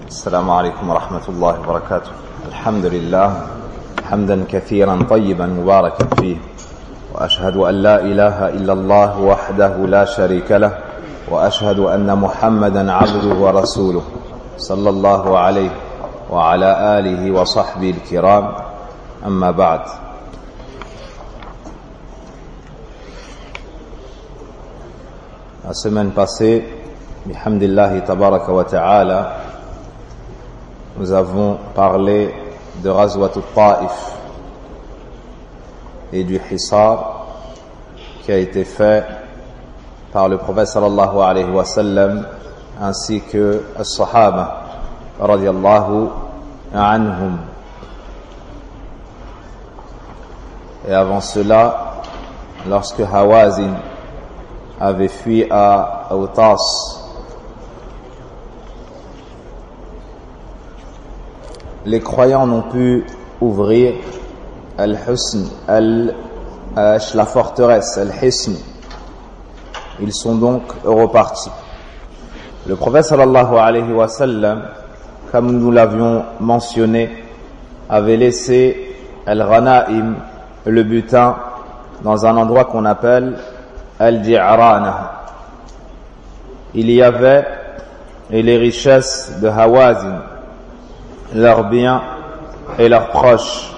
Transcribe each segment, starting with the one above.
السلام عليكم ورحمة الله وبركاته. الحمد لله حمدا كثيرا طيبا مباركا فيه، وأشهد أن لا إله إلا الله وحده لا شريك له، وأشهد أن محمدا عبده ورسوله صلى الله عليه وعلى آله وصحبه الكرام. أما بعد. La semaine passée, bihamdillahi tabaraka wa ta'ala, nous avons parlé de Ghazwat al-Ta'if et du Hisar qui a été fait par le prophète sallallahu alayhi wa sallam ainsi que as-Sahaba radiyallahu anhum. Et avant cela, lorsque Hawazin avait fui à Autas, les croyants n'ont pu ouvrir Al-Husn, la forteresse, Al-Hisn. Ils sont donc repartis. Le prophète sallallahu alayhi wa sallam, comme nous l'avions mentionné, avait laissé Al-Ghanaim, le butin, dans un endroit qu'on appelle Al-Ji'rana. Il y avait les richesses de Hawazin, leurs biens et leurs proches.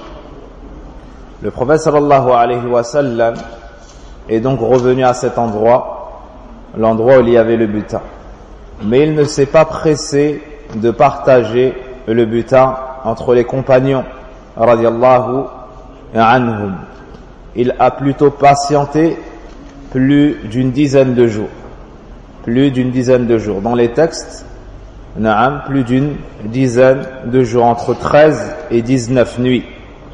Le prophète sallallahu alayhi wa sallam est donc revenu à cet endroit, l'endroit où il y avait le butin. Mais il ne s'est pas pressé de partager le butin entre les compagnons radiyallahu anhum. Il a plutôt patienté plus d'une dizaine de jours. Plus d'une dizaine de jours. Dans les textes, plus d'une dizaine de jours, entre 13 et 19 nuits.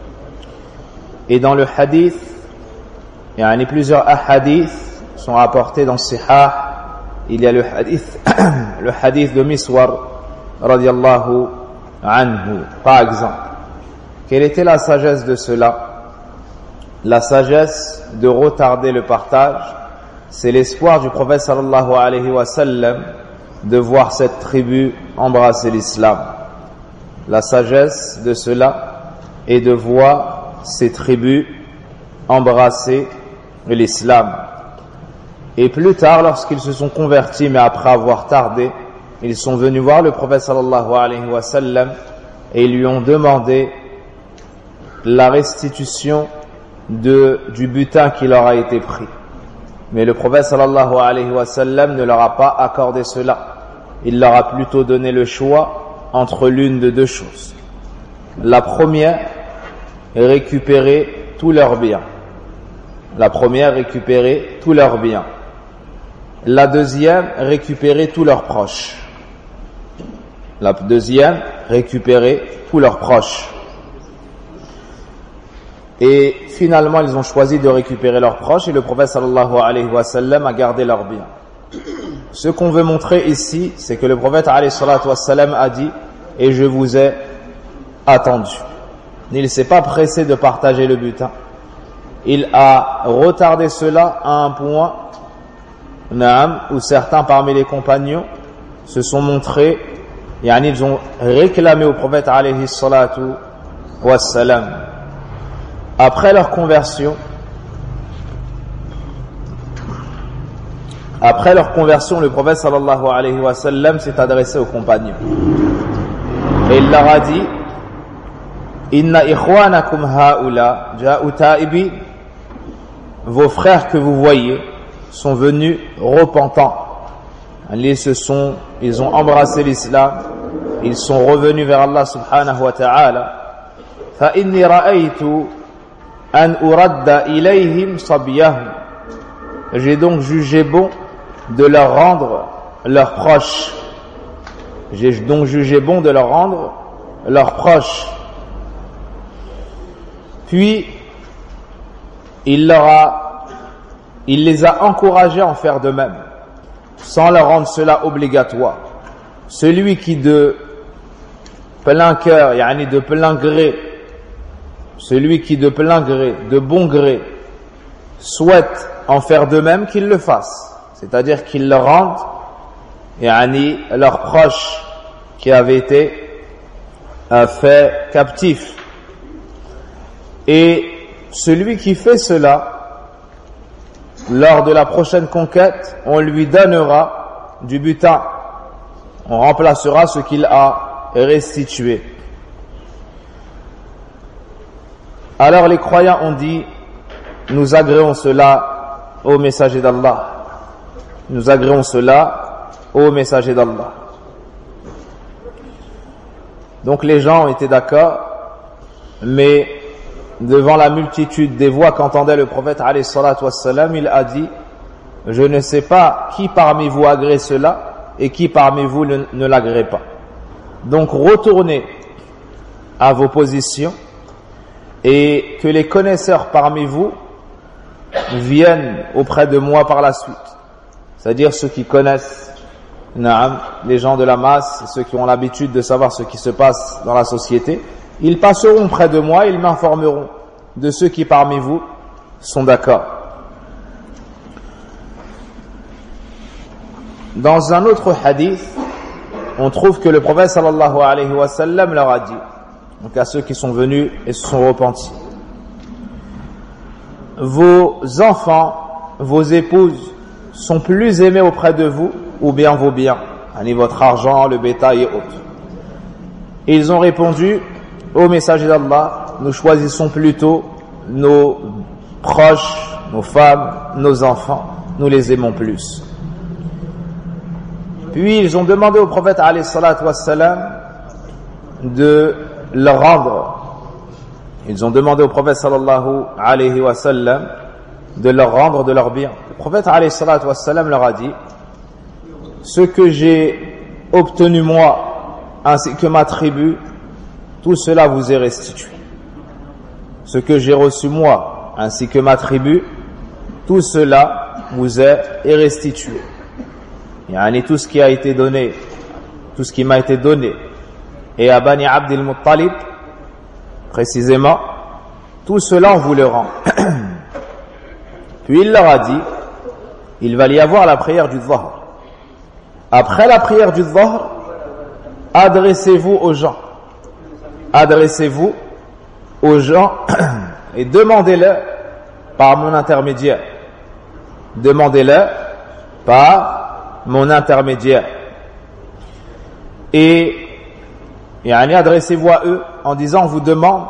Et dans le hadith, plusieurs hadiths sont rapportés dans Sihah. Il y a le hadith de Miswar radiyallahu anhu, par exemple. Quelle était la sagesse de cela? La sagesse de retarder le partage, c'est l'espoir du prophète sallallahu alayhi wa sallam de voir cette tribu embrasser l'islam. La sagesse de cela est de voir ces tribus embrasser l'islam. Et plus tard, lorsqu'ils se sont convertis, mais après avoir tardé, ils sont venus voir le prophète sallallahu alayhi wa sallam et ils lui ont demandé la restitution du butin qui leur a été pris. Mais le prophète sallallahu alayhi wa sallam ne leur a pas accordé cela. Il leur a plutôt donné le choix entre l'une de deux choses. La première, récupérer tous leurs biens. La première, récupérer tous leurs biens. La deuxième, récupérer tous leurs proches. La deuxième, récupérer tous leurs proches. Et finalement, ils ont choisi de récupérer leurs proches et le prophète sallallahu alayhi wa sallam a gardé leurs biens. Ce qu'on veut montrer ici, c'est que le prophète alayhi salatu wa sallam a dit « Et je vous ai attendu ». Il ne s'est pas pressé de partager le butin. Il a retardé cela à un point où certains parmi les compagnons se sont montrés, ils ont réclamé au prophète alayhi salatu wa sallam. Après leur conversion, le prophète sallallahu alayhi wa sallam s'est adressé aux compagnons. Et il leur a dit, Inna ikhwanakum haula ja'u ta'ibi, vos frères que vous voyez sont venus repentants. Ils ont embrassé l'islam, ils sont revenus vers Allah subhanahu wa ta'ala. Fa inni ra'aytu an uradda ilayhim sabiyahum. J'ai donc jugé bon de leur rendre leurs proches. J'ai donc jugé bon de leur rendre leurs proches. Puis, il les a encouragés à en faire de même, sans leur rendre cela obligatoire. Celui qui de plein cœur, de plein gré, de bon gré, souhaite en faire de même, qu'il le fasse. C'est-à-dire qu'il leur rende leurs proches qui avaient été faits captifs. Et celui qui fait cela, lors de la prochaine conquête, on lui donnera du butin. On remplacera ce qu'il a restitué. Alors les croyants ont dit, nous agréons cela au messager d'Allah. Nous agréons cela au messager d'Allah. Donc les gens ont été d'accord, mais devant la multitude des voix qu'entendait le prophète alayhi salatu wassalam, il a dit, je ne sais pas qui parmi vous agrée cela et qui parmi vous ne l'agrée pas. Donc retournez à vos positions et que les connaisseurs parmi vous viennent auprès de moi par la suite. C'est-à-dire ceux qui connaissent les gens de la masse, ceux qui ont l'habitude de savoir ce qui se passe dans la société, ils passeront près de moi, ils m'informeront de ceux qui parmi vous sont d'accord. Dans un autre hadith, on trouve que le prophète sallallahu alayhi wa sallam leur a dit, donc à ceux qui sont venus et se sont repentis, vos enfants, vos épouses sont plus aimés auprès de vous ou bien vos biens, votre argent, le bétail et autres. Et ils ont répondu, ô messager d'Allah, nous choisissons plutôt nos proches, nos femmes, nos enfants, nous les aimons plus. Puis ils ont demandé au prophète alayhi salatu wassalam de leur rendre. Ils ont demandé au prophète sallallahu alayhi wa sallam de leur rendre de leurs biens. Le prophète alayhi salatu wassalam leur a dit, ce que j'ai obtenu moi ainsi que ma tribu, tout cela vous est restitué. Ce que j'ai reçu moi ainsi que ma tribu, tout cela vous est restitué. Yani tout ce qui a été donné, tout ce qui m'a été donné, et à Bani Abdil Muttalib, précisément, tout cela on vous le rend. Puis il leur a dit, il va y avoir la prière du Dhahr. Après la prière du Dhahr, adressez-vous aux gens. Adressez-vous aux gens et demandez-leur par mon intermédiaire. Demandez-leur par mon intermédiaire. Et adressez-vous à eux en disant, on vous demande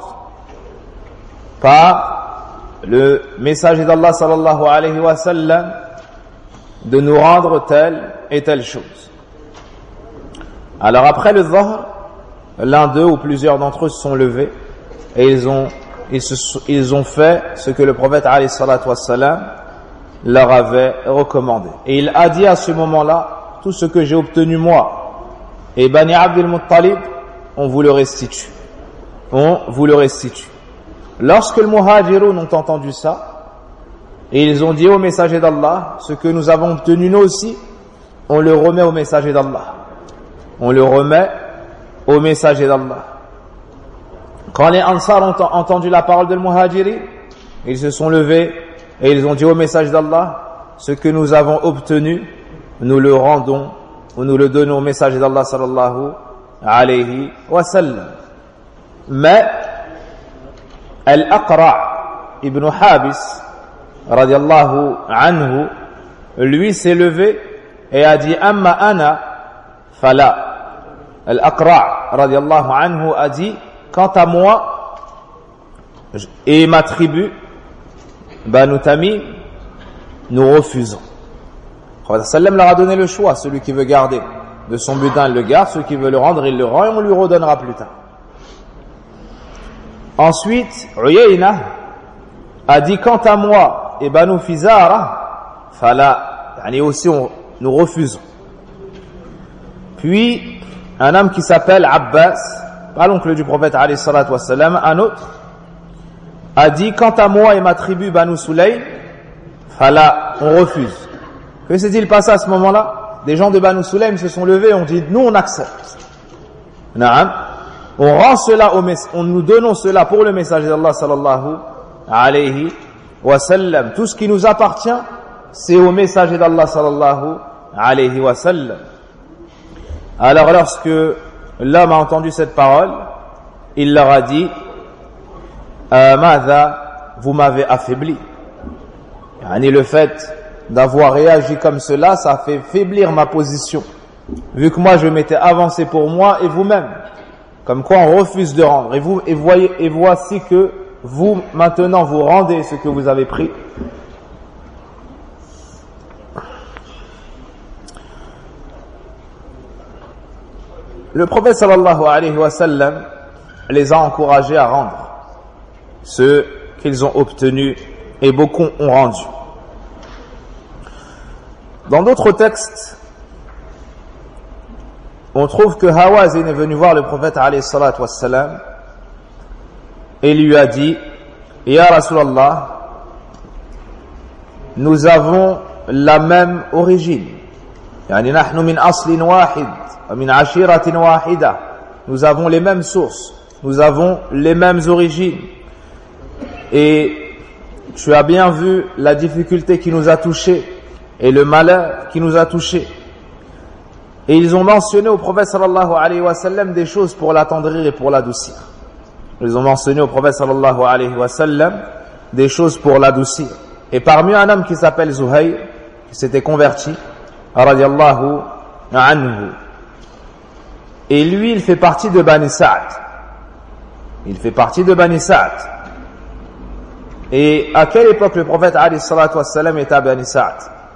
par le messager d'Allah sallallahu alayhi wa sallam de nous rendre telle et telle chose. Alors après le Dhahr, l'un d'eux ou plusieurs d'entre eux se sont levés et ils ont fait ce que le prophète alayhi salatu wassalam leur avait recommandé. Et il a dit à ce moment-là, tout ce que j'ai obtenu moi et Bani Abdul Muttalib, on vous le restitue. On vous le restitue. Lorsque les muhajiroun ont entendu ça, et ils ont dit au messager d'Allah, ce que nous avons obtenu nous aussi, on le remet au messager d'Allah. On le remet au messager d'Allah. Quand les Ansar ont entendu la parole de Muhajiri, ils se sont levés et ils ont dit au messager d'Allah, ce que nous avons obtenu, nous le rendons ou nous le donnons au messager d'Allah sallallahu alayhi wa sallam. Mais Al-Aqra' ibn Habis radiallahu anhu, lui s'est levé et a dit amma ana fala. Al-Aqra' radiallahu anhu a dit, quant à moi et ma tribu Banu Tamim, nous refusons. Le prophète sallam leur a donné le choix, celui qui veut garder de son butin il le garde, celui qui veut le rendre il le rend et on lui redonnera plus tard. Ensuite Uyayna a dit, quant à moi et Banu Fizara fala, aussi nous refusons. Puis un homme qui s'appelle Abbas, pas l'oncle du prophète alayhi salatu wassalam, un autre a dit, quant à moi et ma tribu Banu Sulaym fala, on refuse. Que s'est-il passé à ce moment-là? Des gens de Banu Sulaym se sont levés et ont dit, nous on accepte. Naam. On rend cela nous donnons cela pour le messager d'Allah sallallahu alayhi wa sallam. Tout ce qui nous appartient, c'est au messager d'Allah sallallahu alayhi wa sallam. Alors lorsque l'homme a entendu cette parole, il leur a dit Madha, vous m'avez affaibli. Yani le fait d'avoir réagi comme cela, ça a fait faiblir ma position. Vu que moi je m'étais avancé pour moi et vous-même. Comme quoi on refuse de rendre. Et voici que vous, maintenant, vous rendez ce que vous avez pris. Le prophète sallallahu alayhi wa sallam les a encouragés à rendre ce qu'ils ont obtenu et beaucoup ont rendu. Dans d'autres textes, on trouve que Hawazin est venu voir le prophète alayhi salatu wassalam et lui a dit Ya Rasulallah, nous avons la même origine. Yani nahnu min aslin wahid wa min ashiratin wahida. Nous avons les mêmes sources, nous avons les mêmes origines. Et tu as bien vu la difficulté qui nous a touchés et le malheur qui nous a touchés. Et ils ont mentionné au prophète sallallahu alayhi wa sallam des choses pour l'attendrir et pour l'adoucir. Ils ont mentionné au prophète sallallahu alayhi wa sallam des choses pour l'adoucir. Et parmi un homme qui s'appelle Zuhayr, qui s'était converti, radiyallahu anhu. Et lui, il fait partie de Bani Sa'd. Il fait partie de Bani Sa'd. Et à quelle époque le prophète alayhi salatu wassalam était à Bani Sa'd?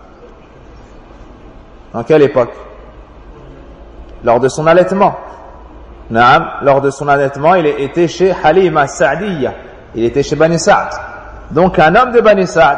En quelle époque? Lors de son allaitement. Naam, lors de son allaitement, il était chez Halima Sa'diyya. Il était chez Bani Sa'd. Donc un homme de Bani Sa'd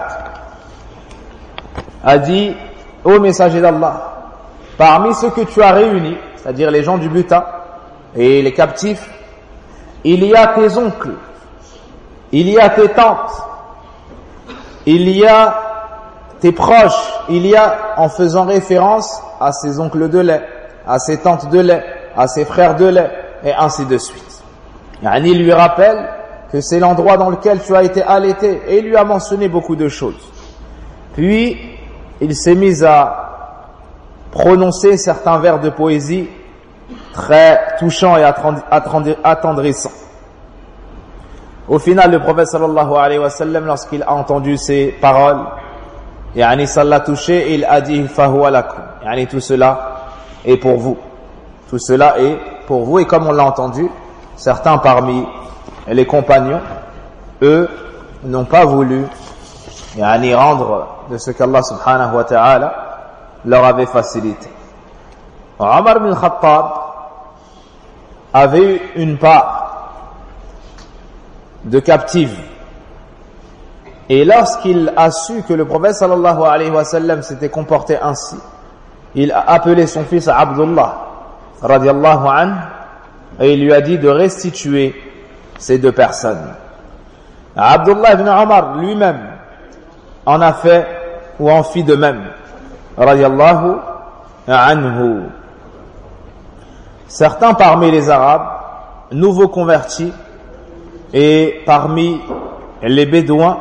a dit ô messager d'Allah, parmi ceux que tu as réunis, c'est-à-dire les gens du butin et les captifs, il y a tes oncles, il y a tes tantes, il y a tes proches, il y a, en faisant référence à ses oncles de lait, à ses tantes de lait, à ses frères de lait, et ainsi de suite. Yani il lui rappelle que c'est l'endroit dans lequel tu as été allaité, et il lui a mentionné beaucoup de choses. Puis, il s'est mis à prononcer certains vers de poésie très touchants et attendrissants. Au final, le prophète sallallahu alayhi wa sallam, lorsqu'il a entendu ces paroles, yani ça l'a touché et il a dit fahuwa lakum, yani tout cela est pour vous. Tout cela est pour vous. Et comme on l'a entendu, certains parmi les compagnons, eux, n'ont pas voulu yani rendre de ce qu'Allah subhanahu wa ta'ala leur avait facilité. Omar bin Khattab avait eu une part de captive. Et lorsqu'il a su que le prophète sallallahu alayhi wa sallam s'était comporté ainsi, il a appelé son fils Abdullah radiyallahu anhu et il lui a dit de restituer ces deux personnes. Abdullah ibn Omar lui-même en a fait ou en fit de même radiyallahu anhu. Certains parmi les Arabes nouveaux convertis et parmi les Bédouins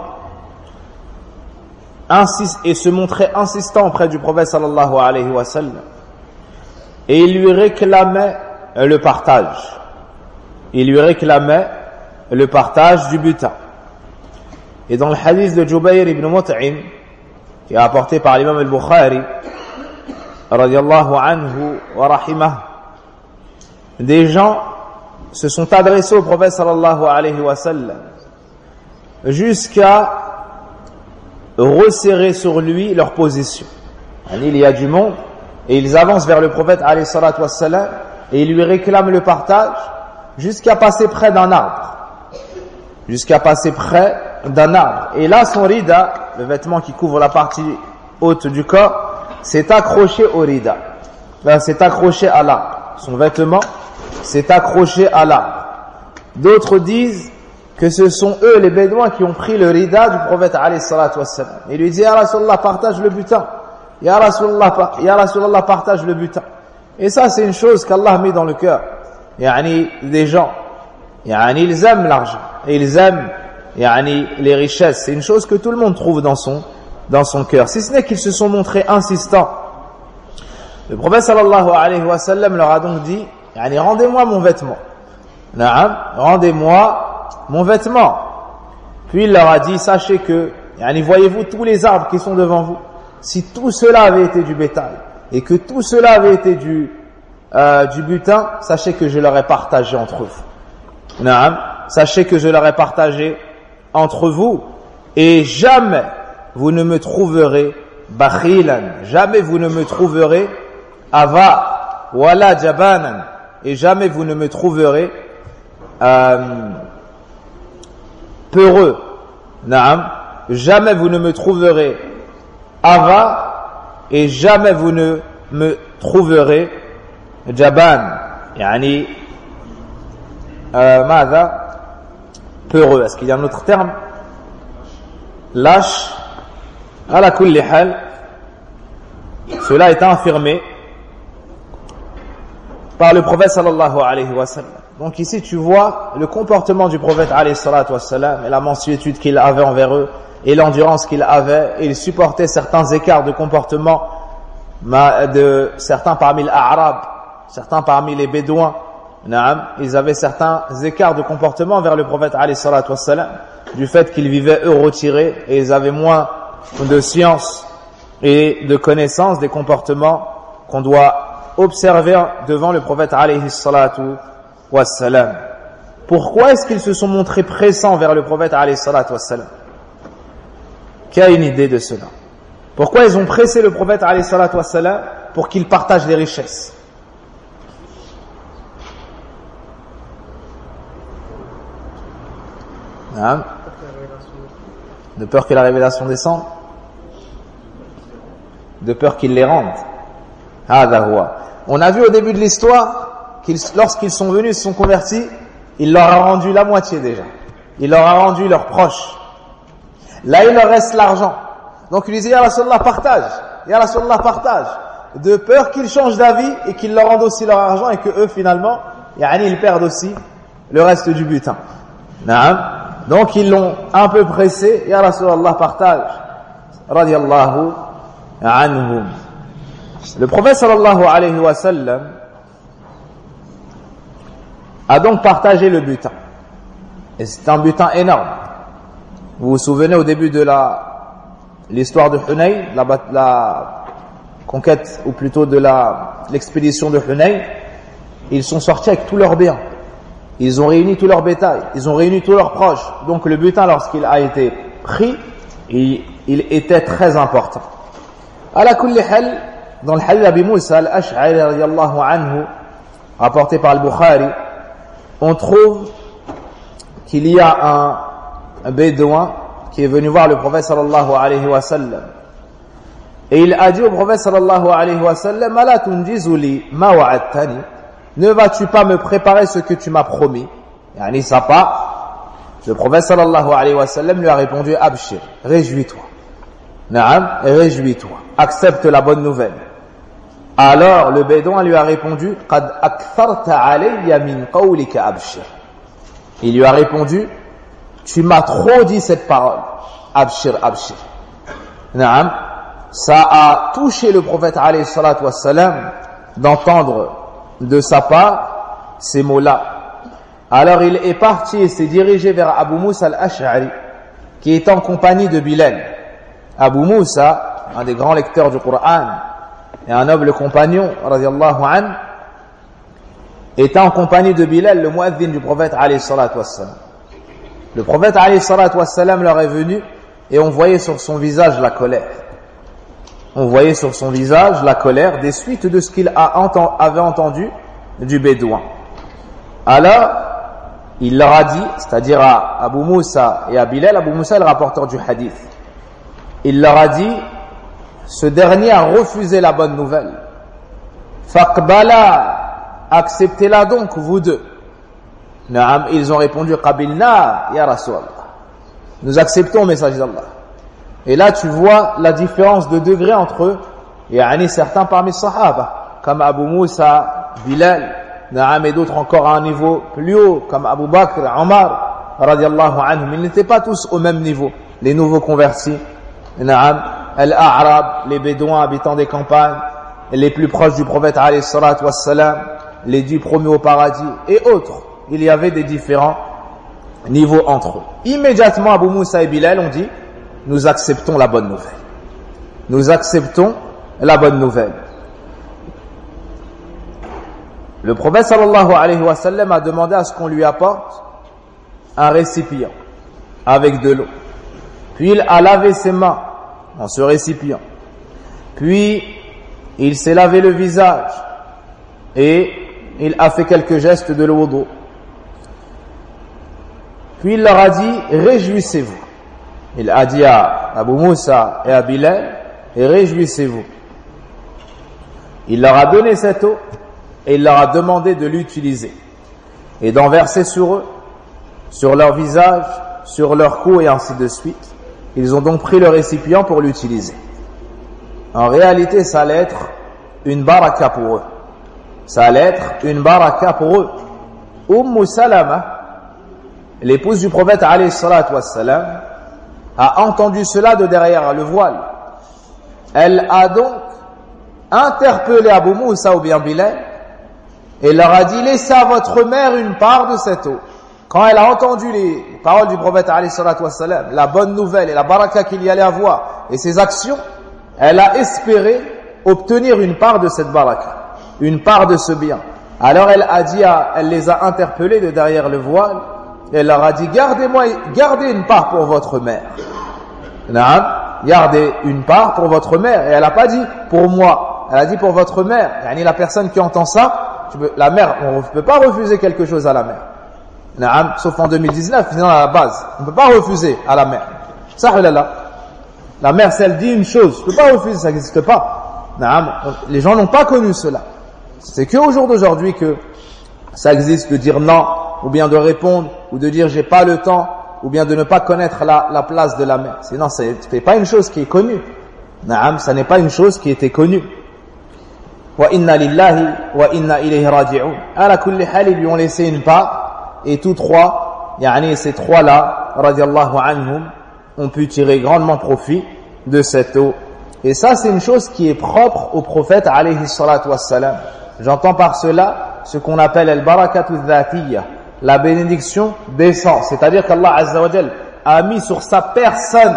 et se montraient insistants auprès du prophète sallallahu alayhi wa sallam et il lui réclamait le partage. Il lui réclamait le partage du butin. Et dans le hadith de Jubayr ibn Mut'im, qui est apporté par l'imam al-Bukhari, radiyallahu anhu wa rahimah, des gens se sont adressés au prophète sallallahu alayhi wa sallam jusqu'à resserrer sur lui leur position. Il y a du monde et ils avancent vers le prophète alayhi salatu wa sallam et ils lui réclament le partage jusqu'à passer près d'un arbre. Jusqu'à passer près d'un arbre. Et là, son rida, le vêtement qui couvre la partie haute du corps, s'est accroché au rida. C'est accroché à l'arbre. Son vêtement s'est accroché à l'arbre. D'autres disent que ce sont eux, les Bédouins, qui ont pris le rida du prophète alayhi salatu wassalam. Il lui dit, Ya Rasulallah, partage le butin. Ya Rasulallah, partage le butin. Et ça, c'est une chose qu'Allah met dans le cœur. Yani, des gens. Yani, ils aiment l'argent. Et ils aiment, yani, les richesses. C'est une chose que tout le monde trouve dans son cœur. Si ce n'est qu'ils se sont montrés insistants. Le prophète sallallahu alayhi wa sallam leur a donc dit, Yani, rendez-moi mon vêtement. Na'am, rendez-moi mon vêtement. Puis il leur a dit, sachez que, yani, voyez-vous tous les arbres qui sont devant vous. Si tout cela avait été du bétail et que tout cela avait été du butin, sachez que je l'aurais partagé entre vous. Na'am, sachez que je l'aurais partagé entre vous et jamais vous ne me trouverez bakhilan, jamais vous ne me trouverez ava wala jabanan, et jamais vous ne me trouverez peureux. Na'am, jamais vous ne me trouverez ava et jamais vous ne me trouverez jaban, yani ماذا peureux. Est-ce qu'il y a un autre terme? Lâche. Ala kulli hal, cela est affirmé par le prophète sallallahu alayhi wa sallam. Donc ici tu vois le comportement du prophète alayhi salatu wa sallam et la mansuétude qu'il avait envers eux et l'endurance qu'il avait, et il supportait certains écarts de comportement de certains parmi les Arabes, certains parmi les Bédouins. Ils avaient certains écarts de comportement vers le prophète alayhi salatu wa sallam, du fait qu'ils vivaient eux retirés et ils avaient moins de science et de connaissance des comportements qu'on doit observer devant le prophète alayhi salatu wa sallam. Pourquoi est-ce qu'ils se sont montrés pressants vers le prophète alayhi salatu wa sallam? Qui a une idée de cela? Pourquoi ils ont pressé le prophète alayhi salatu wa sallam pour qu'il partage les richesses? De peur que la révélation descende, de peur qu'il les rende. On a vu au début de l'histoire qu'ils, lorsqu'ils sont venus, se sont convertis, il leur a rendu la moitié déjà. Il leur a rendu leurs proches. Là, il leur reste l'argent. Donc il disait, Ya Rasulallah, partage. Ya Rasulallah, partage. De peur qu'ils changent d'avis et qu'ils leur rendent aussi leur argent et que eux, finalement, ils perdent aussi le reste du butin. Naam. Donc ils l'ont un peu pressé. Ya Rasulallah, partage. Radiallahu anhum. Le prophète sallallahu alayhi wa sallam a donc partagé le butin. Et c'est un butin énorme. Vous vous souvenez au début de l'histoire de Hunayn, la conquête, ou plutôt de l'expédition de Hunayn, ils sont sortis avec tous leurs biens. Ils ont réuni tout leur bétail, ils ont réuni tous leurs proches. Donc le butin, lorsqu'il a été pris, il était très important. Ala kulli hal, dans le hadith d'Abi Moussa al-Ash'ari radiyallahu anhu, rapporté par al-Bukhari, on trouve qu'il y a un bédouin qui est venu voir le prophète sallallahu alayhi wa sallam. Et il a dit au prophète sallallahu alayhi wa sallam, Ala tunjizu li ma wa'adtani, ne vas-tu pas me préparer ce que tu m'as promis? Yani ça pas. Le prophète sallallahu alayhi wa sallam lui a répondu, Abshir, réjouis-toi. Naam, réjouis-toi. Accepte la bonne nouvelle. Alors le bédouin lui a répondu, Qad aktharta alayya min qawlika abshir. Il lui a répondu, tu m'as trop dit cette parole. Abshir, abshir. Naam, ça a touché le prophète alayhi salatu wassalam d'entendre de sa part ces mots-là. Alors il est parti et s'est dirigé vers Abu Moussa al-Ash'ari, qui est en compagnie de Bilal. Abu Moussa, un des grands lecteurs du Coran et un noble compagnon, radiyallahu anhu, était en compagnie de Bilal, le muaddin du prophète alayhi salatu wassalam. Le prophète alayhi salatu wassalam leur est venu et on voyait sur son visage la colère. On voyait sur son visage la colère des suites de ce qu'il avait entendu du bédouin. Alors, il leur a dit, c'est-à-dire à Abu Moussa et à Bilal, Abu Moussa est le rapporteur du hadith. Il leur a dit, ce dernier a refusé la bonne nouvelle. Faqbala, acceptez-la donc, vous deux. Naam, ils ont répondu, Qabilna, ya Rasulallah. Nous acceptons, message d'Allah. Et là, tu vois la différence de degré entre eux. Et certains parmi les Sahaba, comme Abu Moussa, Bilal, Naam, et d'autres encore à un niveau plus haut, comme Abu Bakr, Omar, radiallahu anhum. Ils n'étaient pas tous au même niveau. Les nouveaux convertis, Naam, Al-A'rab, les Bédouins habitants des campagnes, les plus proches du prophète, alayhi salatu wassalam, les 10 premiers au paradis et autres. Il y avait des différents niveaux entre eux. Immédiatement, Abu Moussa et Bilal ont dit, nous acceptons la bonne nouvelle. Nous acceptons la bonne nouvelle. Le prophète sallallahu alayhi wa sallam a demandé à ce qu'on lui apporte un récipient avec de l'eau. Puis il a lavé ses mains dans ce récipient. Puis il s'est lavé le visage et il a fait quelques gestes de l'wudu. Puis il leur a dit, réjouissez-vous. Il a dit à Abu Moussa et à Bilal, réjouissez-vous. Il leur a donné cette eau et il leur a demandé de l'utiliser et d'en verser sur eux, sur leur visage, sur leur cou et ainsi de suite. Ils ont donc pris le récipient pour l'utiliser. En réalité, ça allait être une baraka pour eux. Ça allait être une baraka pour eux. Salama, l'épouse du prophète alayhi salatu wassalam, a entendu cela de derrière le voile. Elle a donc interpellé Abu Moussa ou bien Bilal et leur a dit, laissez à votre mère une part de cette eau. Quand elle a entendu les paroles du prophète alayhi salatu wassalam, la bonne nouvelle et la baraka qu'il y allait avoir et ses actions, elle a espéré obtenir une part de cette baraka, une part de ce bien. Alors elle a dit, elle les a interpellés de derrière le voile, et elle leur a dit, gardez une part pour votre mère. Naam, gardez une part pour votre mère. Et elle n'a pas dit pour moi, elle a dit pour votre mère. Yani la personne qui entend ça, la mère, on ne peut pas refuser quelque chose à la mère. Naam, sauf en 2019, sinon à la base, on ne peut pas refuser à la mère. Ça, la mère, si elle dit une chose, je ne peux pas refuser, ça n'existe pas. Naam, les gens n'ont pas connu cela. C'est qu'au jour d'aujourd'hui que ça existe de dire non, ou bien de répondre, ou de dire j'ai pas le temps, ou bien de ne pas connaître la place de la mère. Sinon, c'est pas une chose qui est connue. Naam, ça n'est pas une chose qui était connue. Wa inna lillahi wa inna ilayhi raji'un. Ala kulli hal, ils lui ont laissé une part, et tous trois, ces trois-là, radiallahu anhum, ont pu tirer grandement profit de cette eau. Et ça, c'est une chose qui est propre au prophète alayhi salatu wassalam. J'entends par cela ce qu'on appelle al-barakatu dhatiyya, la bénédiction d'essence. C'est-à-dire qu'Allah azza wa jal a mis sur sa personne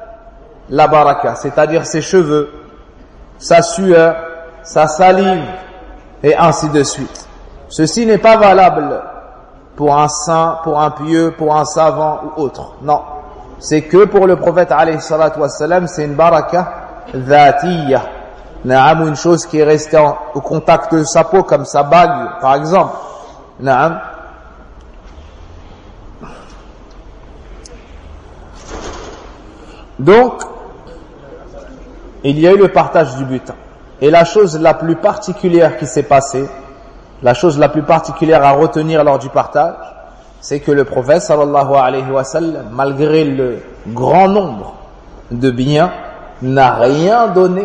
la baraka, c'est-à-dire ses cheveux, sa sueur, sa salive, et ainsi de suite. Ceci n'est pas valable pour un saint, pour un pieux, pour un savant ou autre. Non. C'est que pour le prophète alayhi salatu wassalam, c'est une baraka dhatiyya. Naam, une chose qui est restée au contact de sa peau, comme sa bague, par exemple. Naam. Donc, il y a eu le partage du butin. Et la chose la plus particulière qui s'est passée, la chose la plus particulière à retenir lors du partage, c'est que le prophète sallallahu alayhi wa sallam, malgré le grand nombre de biens, n'a rien donné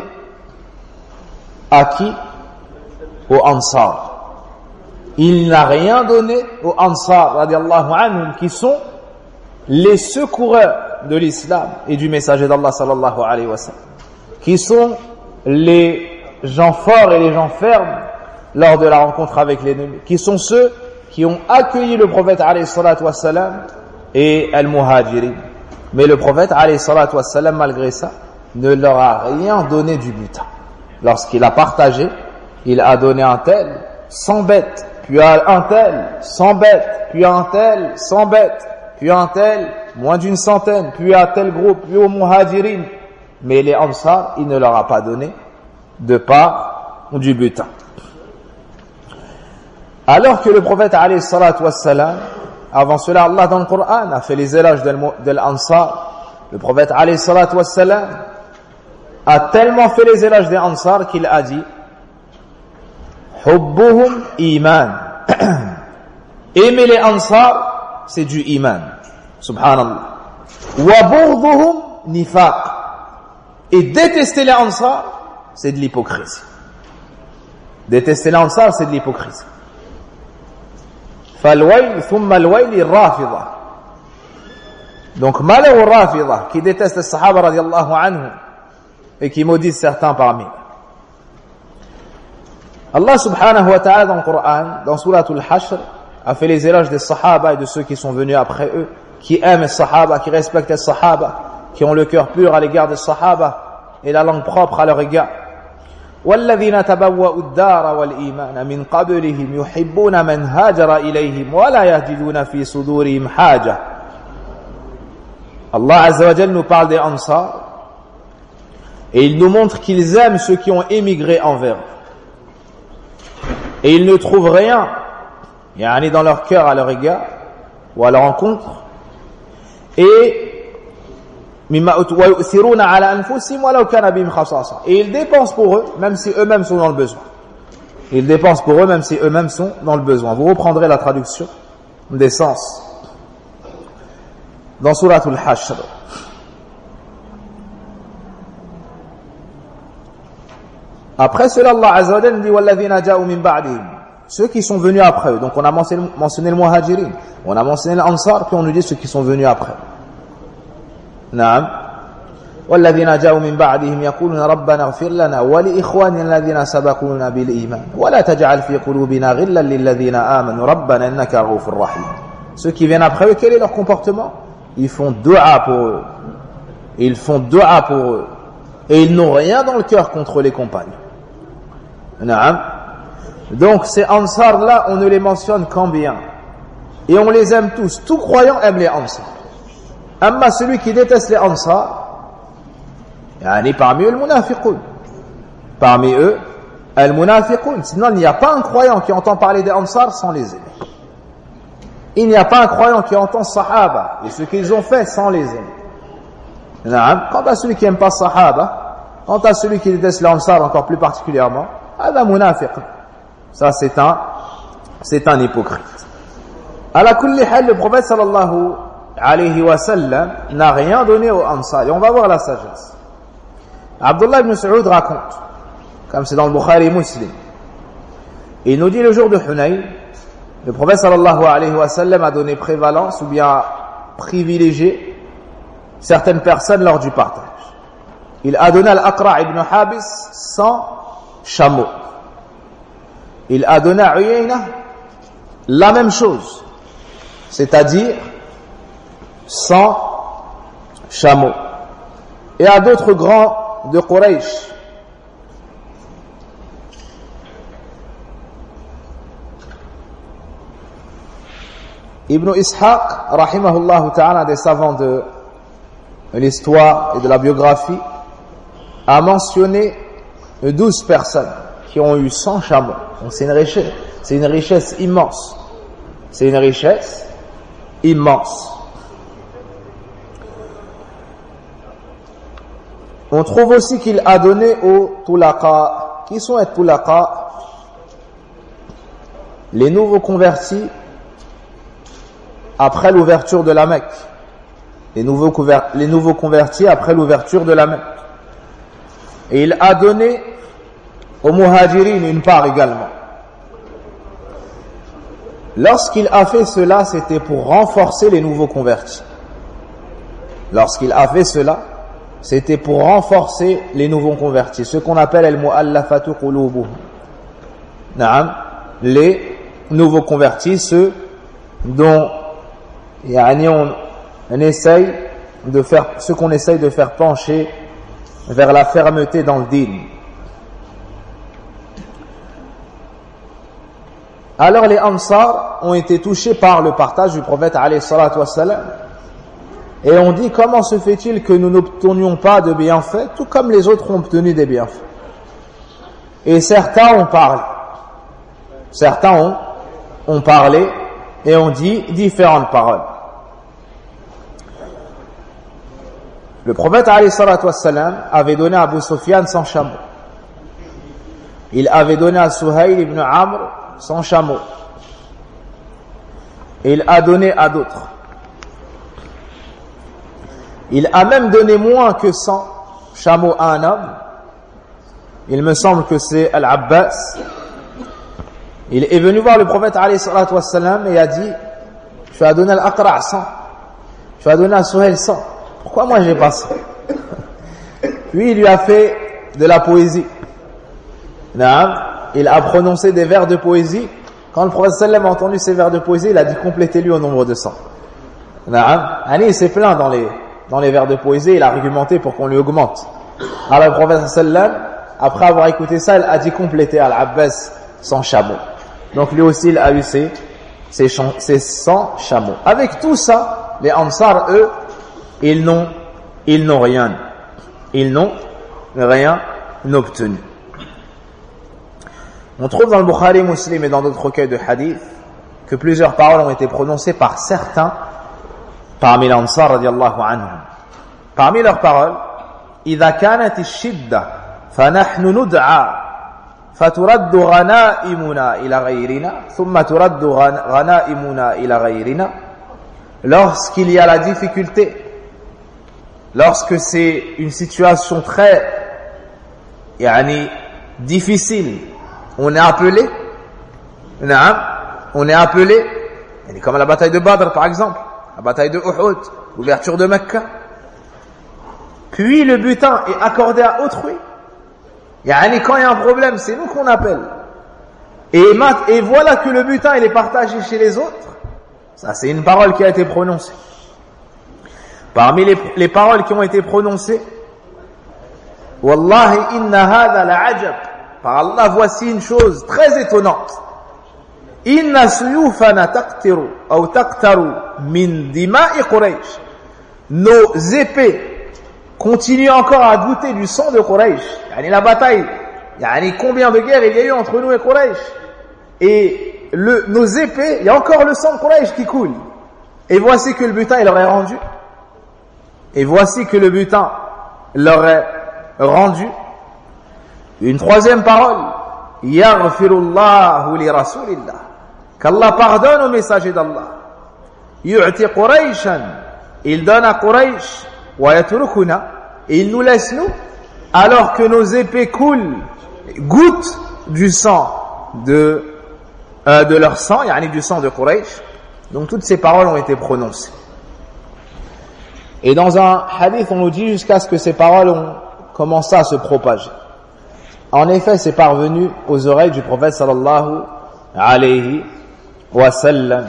à qui? Aux Ansar. Il n'a rien donné aux Ansar, radiallahu anhum, qui sont les secoureurs de l'islam et du messager d'Allah sallallahu alayhi wa sallam, qui sont les gens forts et les gens fermes lors de la rencontre avec l'ennemi, qui sont ceux qui ont accueilli le prophète alayhi salatu wa sallam et al-muhajirin. Mais le prophète alayhi salatu wa sallam, malgré ça, ne leur a rien donné du butin. Lorsqu'il a partagé, il a donné un tel 100 bêtes, puis un tel 100 bêtes, puis un tel 100 bêtes, puis un tel moins d'une centaine, puis à tel groupe, puis aux muhajirin. Mais les ansar, il ne leur a pas donné de part du butin. Alors que le prophète alayhi salatu wassalam, avant cela, Allah dans le Coran a fait les éloges de l'Ansar. Le prophète alayhi salatu wassalam a tellement fait les éloges des Ansar qu'il a dit Hubbuhum iman. Aimer les Ansar, c'est du iman. Subhanallah. Wa bughduhum nifaq. Et détester les Ansar, c'est de l'hypocrisie. Détester les Ansar, c'est de l'hypocrisie. Falwayl thumma alwayl rafida. Donc malheur aux rafida qui détestent les sahaba radiallahu anhum et qui maudissent certains parmi eux. Allah subhanahu wa ta'ala dans le Coran, dans Surat al-Hashr, a fait les éloges des Sahaba et de ceux qui sont venus après eux, qui aiment les Sahaba, qui respectent les Sahaba, qui ont le cœur pur à l'égard des Sahaba et la langue propre à leur égard. وَالَّذِينَ تَبَوَّأُوا الدَّارَ وَالْإِيمَانَ مِنْ قَبْلِهِمْ يُحِبُّونَ مَنْ هَاجَرَ إِلَيْهِمْ وَلَا يَجِدُونَ فِي صُدُورِهِمْ حَاجَةً. Allah Azza wa Jal nous parle des Ansar et il nous montre qu'ils aiment ceux qui ont émigré envers eux. Et ils ne trouvent rien dans leur cœur à leur égard ou à leur encontre. Et ils dépensent pour eux, même si eux-mêmes sont dans le besoin. Ils dépensent pour eux, même si eux-mêmes sont dans le besoin. Vous reprendrez la traduction des sens dans Surat al-Hashr. Après cela, Allah Azza wa Jalla dit وَالَّذِينَ جَاءُوا مِن بَعْدِهِمْ, ceux qui sont venus après eux. Donc on a mentionné le Muhajirin, on a mentionné l'Ansar, puis on nous dit ceux qui sont venus après. نعم والذين جاءوا من بعدهم يقولون ربنا اغفر لنا ولإخواننا الذين سبقونا بالإيمان ولا تجعل في قلوبنا غلا للذين آمنوا ربنا إنك رؤوف رحيم. Ceux qui viennent après eux, quel est leur comportement? Ils font dua pour eux. Ils font dua pour eux. Et ils n'ont rien dans le cœur contre les compagnons. نعم. Donc ces Ansar là, on ne les mentionne qu'en bien. Et on les aime tous. Tout croyant aime les Ansar. Amma celui qui déteste les Ansar, parmi eux, le munafiqun. Parmi eux, le munafiqun. Sinon, il n'y a pas un croyant qui entend parler des Ansar sans les aimer. Il n'y a pas un croyant qui entend Sahaba et ce qu'ils ont fait sans les aimer. Quant à celui qui n'aime pas Sahaba, quant à celui qui déteste les Ansar encore plus particulièrement, ça c'est un hypocrite. À la kulli hal, le prophète sallallahu alayhi wa sallam n'a rien donné aux Ansar. Et on va voir la sagesse. Abdullah ibn Saoud raconte, comme c'est dans le Bukhari Muslim, il nous dit le jour de Hunayn, le prophète sallallahu alayhi wa sallam a donné prévalence ou bien privilégié certaines personnes lors du partage. Il a donné à Al-Aqra' ibn Habis 100 chameaux. Il a donné à Uyayna la même chose, c'est-à-dire 100 chameaux. Et à d'autres grands de Quraysh. Ibn Ishaq, rahimahullah ta'ala, des savants de l'histoire et de la biographie, a mentionné 12 personnes qui ont eu 100 chameaux. Donc c'est une richesse immense. C'est une richesse immense. On trouve aussi qu'il a donné aux Tulaqa. Qui sont les Tulaqa? Les nouveaux convertis après l'ouverture de la Mecque. Les nouveaux convertis après l'ouverture de la Mecque. Et il a donné aux Muhajirin une part également. Lorsqu'il a fait cela, c'était pour renforcer les nouveaux convertis. Lorsqu'il a fait cela, c'était pour renforcer les nouveaux convertis, ce qu'on appelle al-mu'allafatu qulubuhum. Les nouveaux convertis, ceux dont on essaye de faire, ceux qu'on essaye de faire pencher vers la fermeté dans le din. Alors les Ansar ont été touchés par le partage du prophète alayhi salatu wassalam. Et on dit, comment se fait-il que nous n'obtenions pas de bienfaits, tout comme les autres ont obtenu des bienfaits? Et certains ont parlé. Certains ont parlé et ont dit différentes paroles. Le prophète alayhi salatu wassalam avait donné à Abu Sufyan 100 chameaux. Il avait donné à Suhayl ibn Amr 100 chameaux. Et il a donné à d'autres. Il a même donné moins que 100 chameaux à un homme. Il me semble que c'est Al-Abbas. Il est venu voir le prophète alayhi salatu wassalam et a dit, tu as donné à Al-Aqra' 100, tu as donné à Suhail 100. Pourquoi moi j'ai pas 100? Puis il lui a fait de la poésie. il a prononcé des vers de poésie. Quand le prophète sallam a entendu ces vers de poésie, il a dit complétez-lui au nombre de 100. Il s'est plaint dans les vers de poésie, il a argumenté pour qu'on lui augmente. Alors le prophète sallam, après avoir écouté ça, il a dit compléter Al-Abbas 100 chameaux. Donc lui aussi il a eu ses 100 chameaux. Avec tout ça, les Ansar, eux, ils n'ont rien. Ils n'ont rien obtenu. On trouve dans le Bukhari Muslim et dans d'autres recueils de hadith que plusieurs paroles ont été prononcées par certains parmi l'Ansar radiyallahu anhum. Parmi leurs paroles, إذا كانت الشدة فنحن ندعى فترد غنائمنا إلى غيرنا ثم ترد غنائمنا إلى غيرنا. Lorsqu'il y a la difficulté, lorsque c'est une situation très difficile, on est appelé, comme à la bataille de Badr par exemple, la bataille de Uhud, l'ouverture de Mecca. Puis le butin est accordé à autrui. Quand il y a un problème, c'est nous qu'on appelle. Et voilà que le butin il est partagé chez les autres. Ça, c'est une parole qui a été prononcée. Parmi les paroles qui ont été prononcées, Wallahi inna hadha la'ajab. Par Allah, voici une chose très étonnante. Inna suyufana taqtiru ou taqtaru min dima'i Quraysh. Nos épées continuent encore à goûter du sang de Quraysh. La bataille, combien de guerres il y a eu entre nous et Quraysh. Et nos épées, il y a encore le sang de Quraysh qui coule. Et voici que le butin il leur est rendu. Et voici que le butin leur est rendu. Une troisième parole, Yaghfirullahu li Rasulillah, qu'Allah pardonne au messager d'Allah. Yu'ti Qurayshan, il donne à Quraysh, wa yatrukuna, et il nous laisse nous, alors que nos épées coulent, goûtent du sang de leur sang, du sang de Quraysh. Donc toutes ces paroles ont été prononcées. Et dans un hadith, on nous dit jusqu'à ce que ces paroles ont commencé à se propager. En effet, c'est parvenu aux oreilles du prophète sallallahu alayhi wa sallam.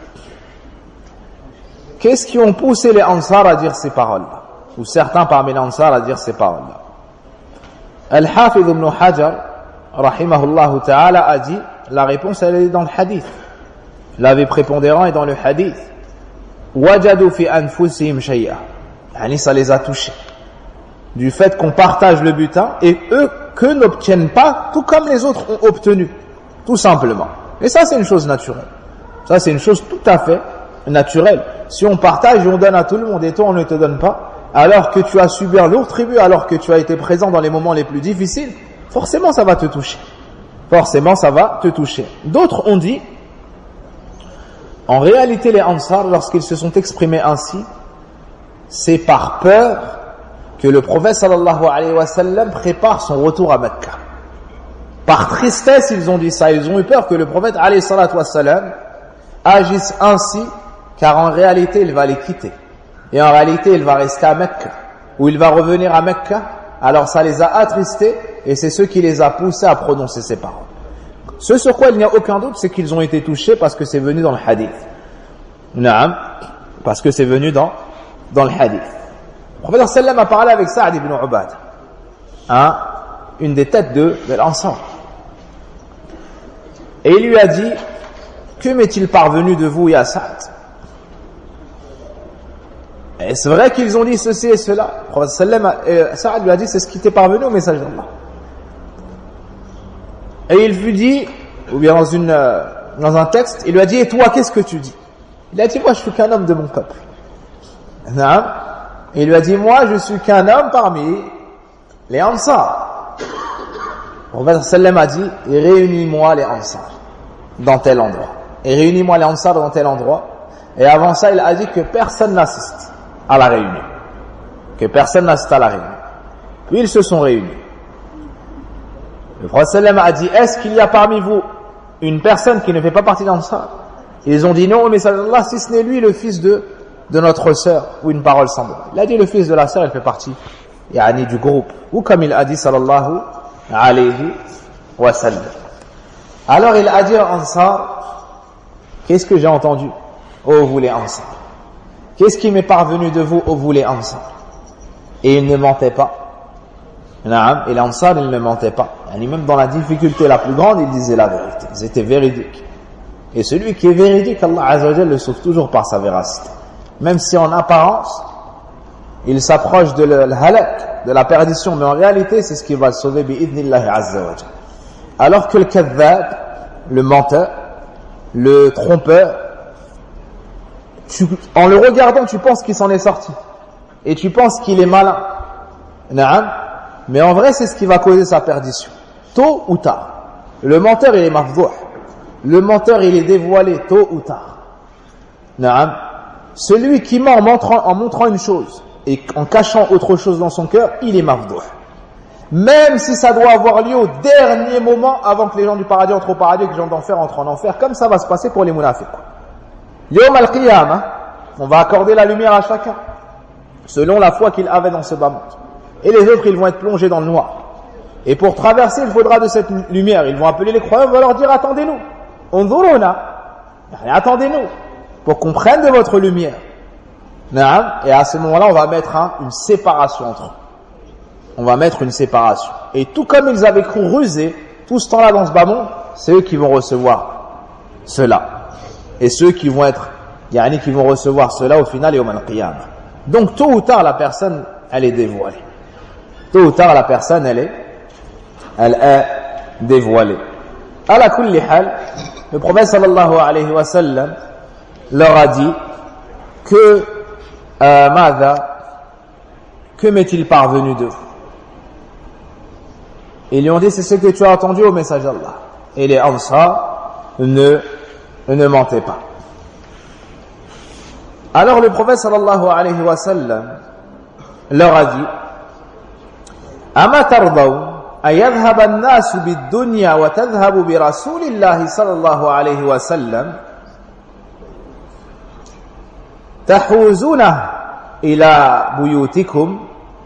Qu'est-ce qui ont poussé les Ansar à dire ces paroles-là? Ou certains parmi les Ansar à dire ces paroles-là? Al-Hafidh ibn Hajar, rahimahullah ta'ala, a dit, la réponse elle est dans le hadith. L'avis prépondérant est dans le hadith. Wajadu fi anfusihim shay'a. Ça les a touchés. Du fait qu'on partage le butin et eux que n'obtiennent pas tout comme les autres ont obtenu. Tout simplement. Et ça c'est une chose naturelle. Ça c'est une chose tout à fait naturelle. Si on partage et on donne à tout le monde et toi on ne te donne pas, alors que tu as subi un lourd tribut, alors que tu as été présent dans les moments les plus difficiles, forcément ça va te toucher. Forcément ça va te toucher. D'autres ont dit, en réalité les Ansar, lorsqu'ils se sont exprimés ainsi, c'est par peur que le prophète sallallahu alayhi wa sallam prépare son retour à Mecca. Par tristesse, ils ont dit ça. Ils ont eu peur que le prophète alayhi salatu wa sallam agisse ainsi, car en réalité, il va les quitter. Et en réalité, il va rester à Mecca. Ou il va revenir à Mecca. Alors ça les a attristés, et c'est ce qui les a poussés à prononcer ces paroles. Ce sur quoi il n'y a aucun doute, c'est qu'ils ont été touchés parce que c'est venu dans le hadith. Naam, parce que c'est venu dans le hadith. Le prophète sallam a parlé avec Sa'd ibn Ubad, une des têtes de l'Ansar. Et il lui a dit, que m'est-il parvenu de vous, ya Sa'd? Et c'est vrai qu'ils ont dit ceci et cela. Le prophète sallam, Sa'd lui a dit, c'est ce qui t'est parvenu au message d'Allah. Et il lui dit, ou bien dans un texte, il lui a dit, et toi, qu'est-ce que tu dis? Il a dit, moi, je suis qu'un homme de mon peuple. Non. Et il lui a dit, moi, je suis qu'un homme parmi les Ansar. Le prophète sallam a dit, réunis-moi les Ansar dans tel endroit. Et réunis-moi les Ansar dans tel endroit. Et avant ça, il a dit que personne n'assiste à la réunion. Que personne n'assiste à la réunion. Puis ils se sont réunis. Le prophète sallam a dit, est-ce qu'il y a parmi vous une personne qui ne fait pas partie d'Ansar? Ils ont dit non au message d'Allah, si ce n'est lui le fils de notre sœur, ou une parole semblable. Il a dit le fils de la sœur, il fait partie du groupe. Ou comme il a dit sallallahu alayhi wa sallam. Alors il a dit à Ansar, qu'est-ce que j'ai entendu? Oh vous les Ansar. Qu'est-ce qui m'est parvenu de vous, oh vous les Ansar? Et il ne mentait pas. Et l'Ansar, il ne mentait pas. Et même dans la difficulté la plus grande, il disait la vérité. Ils étaient véridiques. Et celui qui est véridique, Allah Azza wa Jalla le sauve toujours par sa véracité. Même si en apparence, il s'approche de l'halak, de la perdition, mais en réalité, c'est ce qui va le sauver, bi'idhnillahi Azza wa Jalla. Alors que le kadhab, le menteur, le trompeur, en le regardant, tu penses qu'il s'en est sorti. Et tu penses qu'il est malin. Mais en vrai, c'est ce qui va causer sa perdition. Tôt ou tard. Le menteur, il est mafdouh. Le menteur, il est dévoilé tôt ou tard. Celui qui ment en montrant une chose et en cachant autre chose dans son cœur, il est mafdouh. Même si ça doit avoir lieu au dernier moment avant que les gens du paradis entrent au paradis et que les gens d'enfer entrent en enfer, comme ça va se passer pour les munafiqs. Yawm al-Qiyamah, on va accorder la lumière à chacun, selon la foi qu'il avait dans ce bas monde. Et les autres, ils vont être plongés dans le noir. Et pour traverser, il faudra de cette lumière. Ils vont appeler les croyants, ils vont leur dire, attendez-nous. Unzuruna. Attendez-nous. Pour qu'on prenne de votre lumière. Et à ce moment-là, on va mettre une séparation entre eux. On va mettre une séparation. Et tout comme ils avaient cru rusés, tout ce temps-là dans ce bas monde, c'est eux qui vont recevoir cela. Et ceux qui vont être, qui vont recevoir cela au final et au Al-Qiyamah. Donc, tôt ou tard, la personne, elle est dévoilée. Tôt ou tard, la personne, elle est dévoilée. Ala kulli hal, le prophète sallallahu alayhi wa sallam leur a dit que, que m'est-il parvenu de vous? Ils lui ont dit, c'est ce que tu as entendu au message d'Allah. Et les Ansar ne mentaient pas. Alors le prophète sallallahu alayhi wa sallam leur a dit, أما ترضون أن يذهب الناس بالدنيا وتذهب برسول الله صلى الله عليه وسلم تحوزونه إلى بيوتكم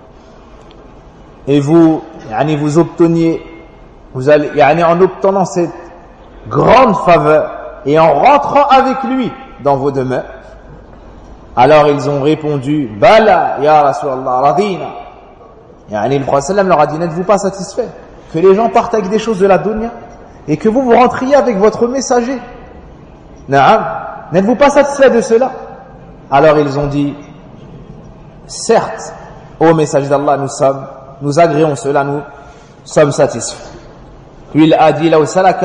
et vous obteniez, vous allez, en obtenant cette grande faveur et en rentrant avec lui dans vos demeures. Alors ils ont répondu, Bala, ya Rasulallah, radina. Le prophète sallam leur a dit, n'êtes-vous pas satisfait que les gens partent avec des choses de la dunya et que vous rentriez avec votre messager? N'êtes-vous pas satisfait de cela? Alors ils ont dit, certes, ô messager d'Allah, nous agréons cela, nous sommes satisfaits. Puis il a dit,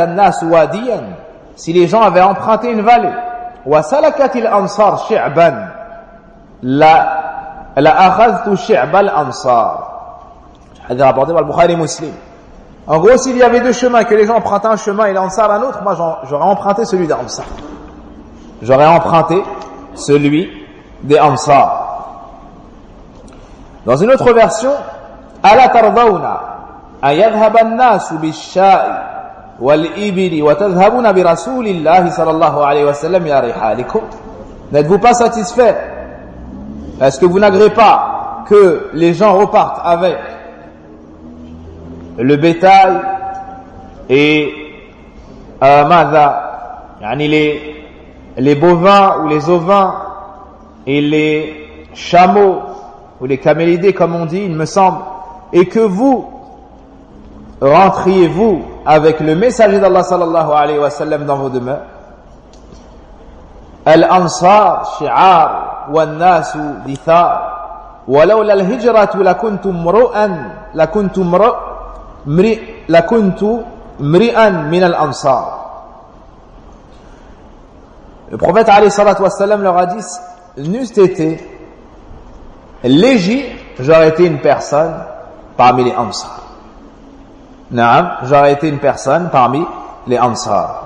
si les gens avaient emprunté une vallée, wa salakatil ansar shi'ban, la akhadhtu shi'bal ansar. Hadith rapporté par le Bukhari Muslim. En gros, s'il y avait deux chemins, que les gens empruntaient un chemin et l'Ansar un autre, moi j'aurais emprunté celui des Ansar. J'aurais emprunté celui des Ansar. Dans une autre version, Ala tardawna ayadhhaba an-nasu bish-sha'i wal-ibli wa tadhhabuna bi rasulillahi sallallahu alayhi wa sallam ya rihalikum. N'êtes-vous pas satisfait? Est-ce que vous n'agréez pas que les gens repartent avec le bétail et les bovins ou les ovins et les chameaux ou les camélidés comme on dit, il me semble, et que vous rentriez vous avec le messager d'Allah sallallahu alayhi wa sallam dans vos demeures. Al-ansar shi'ar wan-nasu dithar walawla al-hijratu lakuntu mri'an min al-ansar. Le prophète alayhi salatu wassalam leur a dit, n'eût été léger, j'aurais été une personne parmi les ansar. J'aurais été une personne parmi les ansar.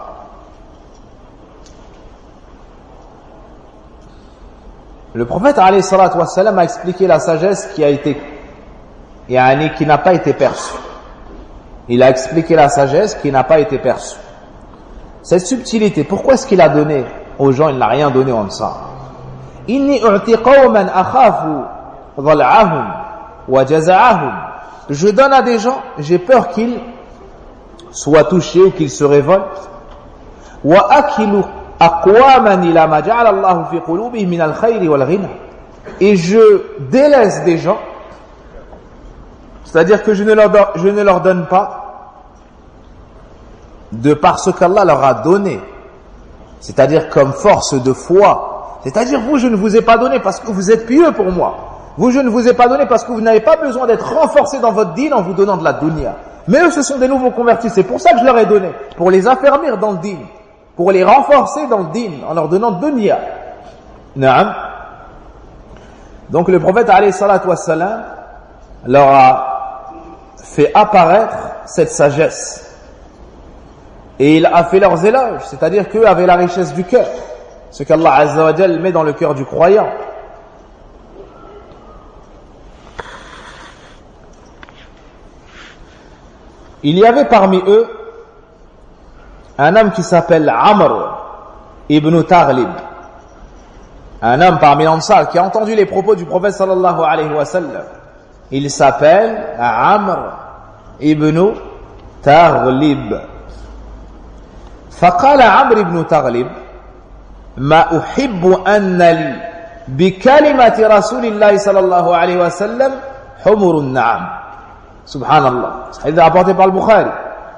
Le prophète alayhi salatu wassalam a expliqué la sagesse qui n'a pas été perçue. Il a expliqué la sagesse qui n'a pas été perçue. Cette subtilité, pourquoi est-ce qu'il a donné aux gens, il n'a rien donné aux ansar? Inni u'ti qawman akhafu dhal'ahum wa jaza'ahum. Je donne à des gens, j'ai peur qu'ils soit touché ou qu'il se révolte. وَأَكِلُ أَقْوَامًا إِلَى مَا جَعَلَ اللَّهُ فِي قُلُوبِهِمْ مِنَ الْخَيْرِ وَالْغِنَى. Et je délaisse des gens, c'est-à-dire que je ne leur donne pas de par ce qu'Allah leur a donné, c'est-à-dire comme force de foi. C'est-à-dire, vous, je ne vous ai pas donné parce que vous êtes pieux pour moi. Vous, je ne vous ai pas donné parce que vous n'avez pas besoin d'être renforcé dans votre dîn en vous donnant de la dunya. Mais eux, ce sont des nouveaux convertis. C'est pour ça que je leur ai donné, pour les affermir dans le dîn, pour les renforcer dans le dîn, en leur donnant dunya. Naam. Donc le prophète alayhi salatu wassalam leur a fait apparaître cette sagesse. Et il a fait leurs éloges, c'est-à-dire qu'eux avaient la richesse du cœur, ce qu'Allah Azza wa Jal met dans le cœur du croyant. Il y avait parmi eux un homme qui s'appelle Amr ibn Taghlib, un homme parmi l'Ansar qui a entendu les propos du prophète sallallahu alayhi wa sallam. Il s'appelle Amr ibn Taghlib. فقال عمرو بن تغلب ما أحب أن لي بكلمة رسول الله صلى الله عليه وسلم حمر النعم. سبحان الله. C'est rapporté par le Bukhari.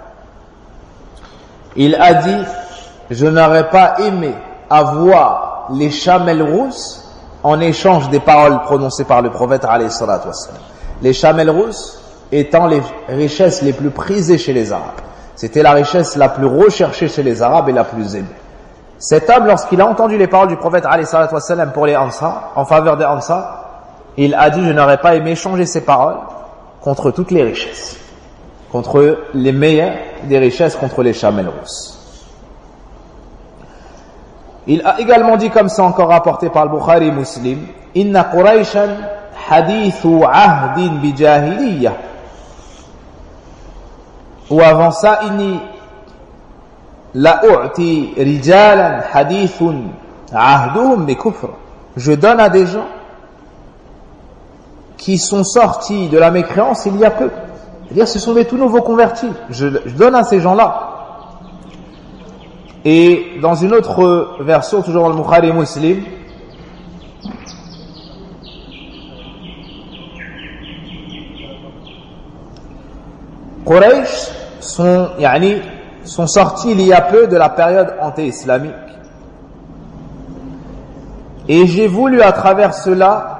Il a dit, je n'aurais pas aimé avoir les chamelles rousses en échange des paroles prononcées par le prophète alayhi salatu wassalam. Les chamelles rousses étant les richesses les plus prisées chez les Arabes. C'était la richesse la plus recherchée chez les Arabes et la plus aimée. Cet homme, lorsqu'il a entendu les paroles du prophète alayhi salatu wassalam pour les Ansar, en faveur des Ansar, il a dit, je n'aurais pas aimé changer ces paroles contre toutes les richesses, contre les meilleures des richesses, contre les chamelles rousses. Il a également dit, comme c'est encore rapporté par le Bukhari et Muslim, Inna Qurayshan hadithu ahdin bi jahiliyyah. Ou avant ça, inni la u'ti rijalan hadithun ahduhum bi kufr. Je donne à des gens qui sont sortis de la mécréance il y a peu. C'est-à-dire, ce sont des tout nouveaux convertis. Je donne à ces gens-là. Et dans une autre version, toujours dans le Bukhari et Muslim, Quraysh sont sortis il y a peu de la période anté-islamique. Et j'ai voulu à travers cela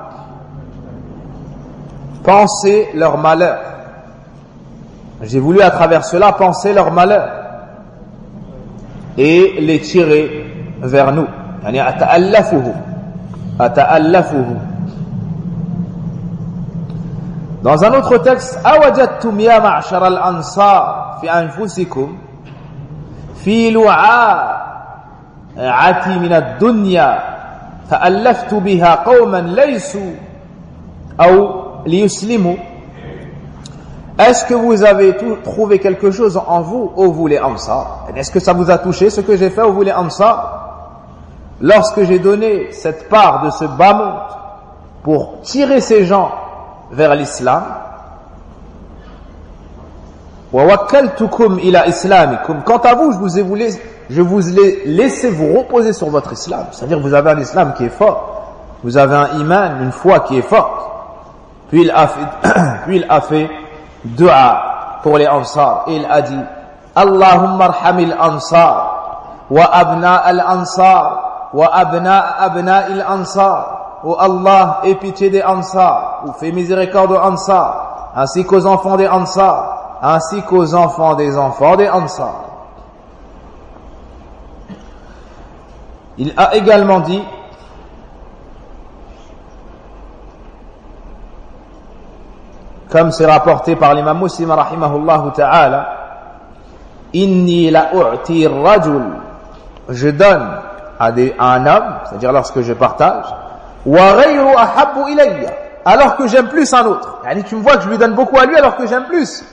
penser leur malheur. J'ai voulu à travers cela penser leur malheur et les tirer vers nous. Dans un autre texte, أَوَجَدْتُمْ يَا مَعْشَرَ الْأَنصَارِ فِي أَنفُسِكُمْ فِي لُعَاعَةٍ مِنَ الدُّنْيَا فَأَلَّفْتُ بِهَا قَوْمًا لَيْسُوا أَوْ لِيُسْلِمُوا. Est-ce que vous avez trouvé quelque chose en vous, ô vous les Ansar? Est-ce que ça vous a touché ce que j'ai fait, ô vous les Ansar? Lorsque j'ai donné cette part de ce bas monde pour tirer ces gens vers l'islam, wa wakkaltukum ila islamikum. Quant à vous, je vous ai laissé vous reposer sur votre islam. C'est-à-dire, vous avez un islam qui est fort, vous avez un iman, une foi qui est forte. Puis il a fait dua pour les Ansar et il a dit, Allahumma arhamil ansar wa abna al ansar wa abna al ansar. Oh Allah, aie pitié des Ansar, ou fais miséricorde aux Ansar, ainsi qu'aux enfants des Ansar, ainsi qu'aux enfants des Ansar. Il a également dit, comme c'est rapporté par l'imam Muslim rahimahullah ta'ala, inni la u'ti rajul, je donne à un homme, c'est-à-dire lorsque je partage, alors que j'aime plus un autre. Tu me vois que je lui donne beaucoup à lui alors que j'aime plus.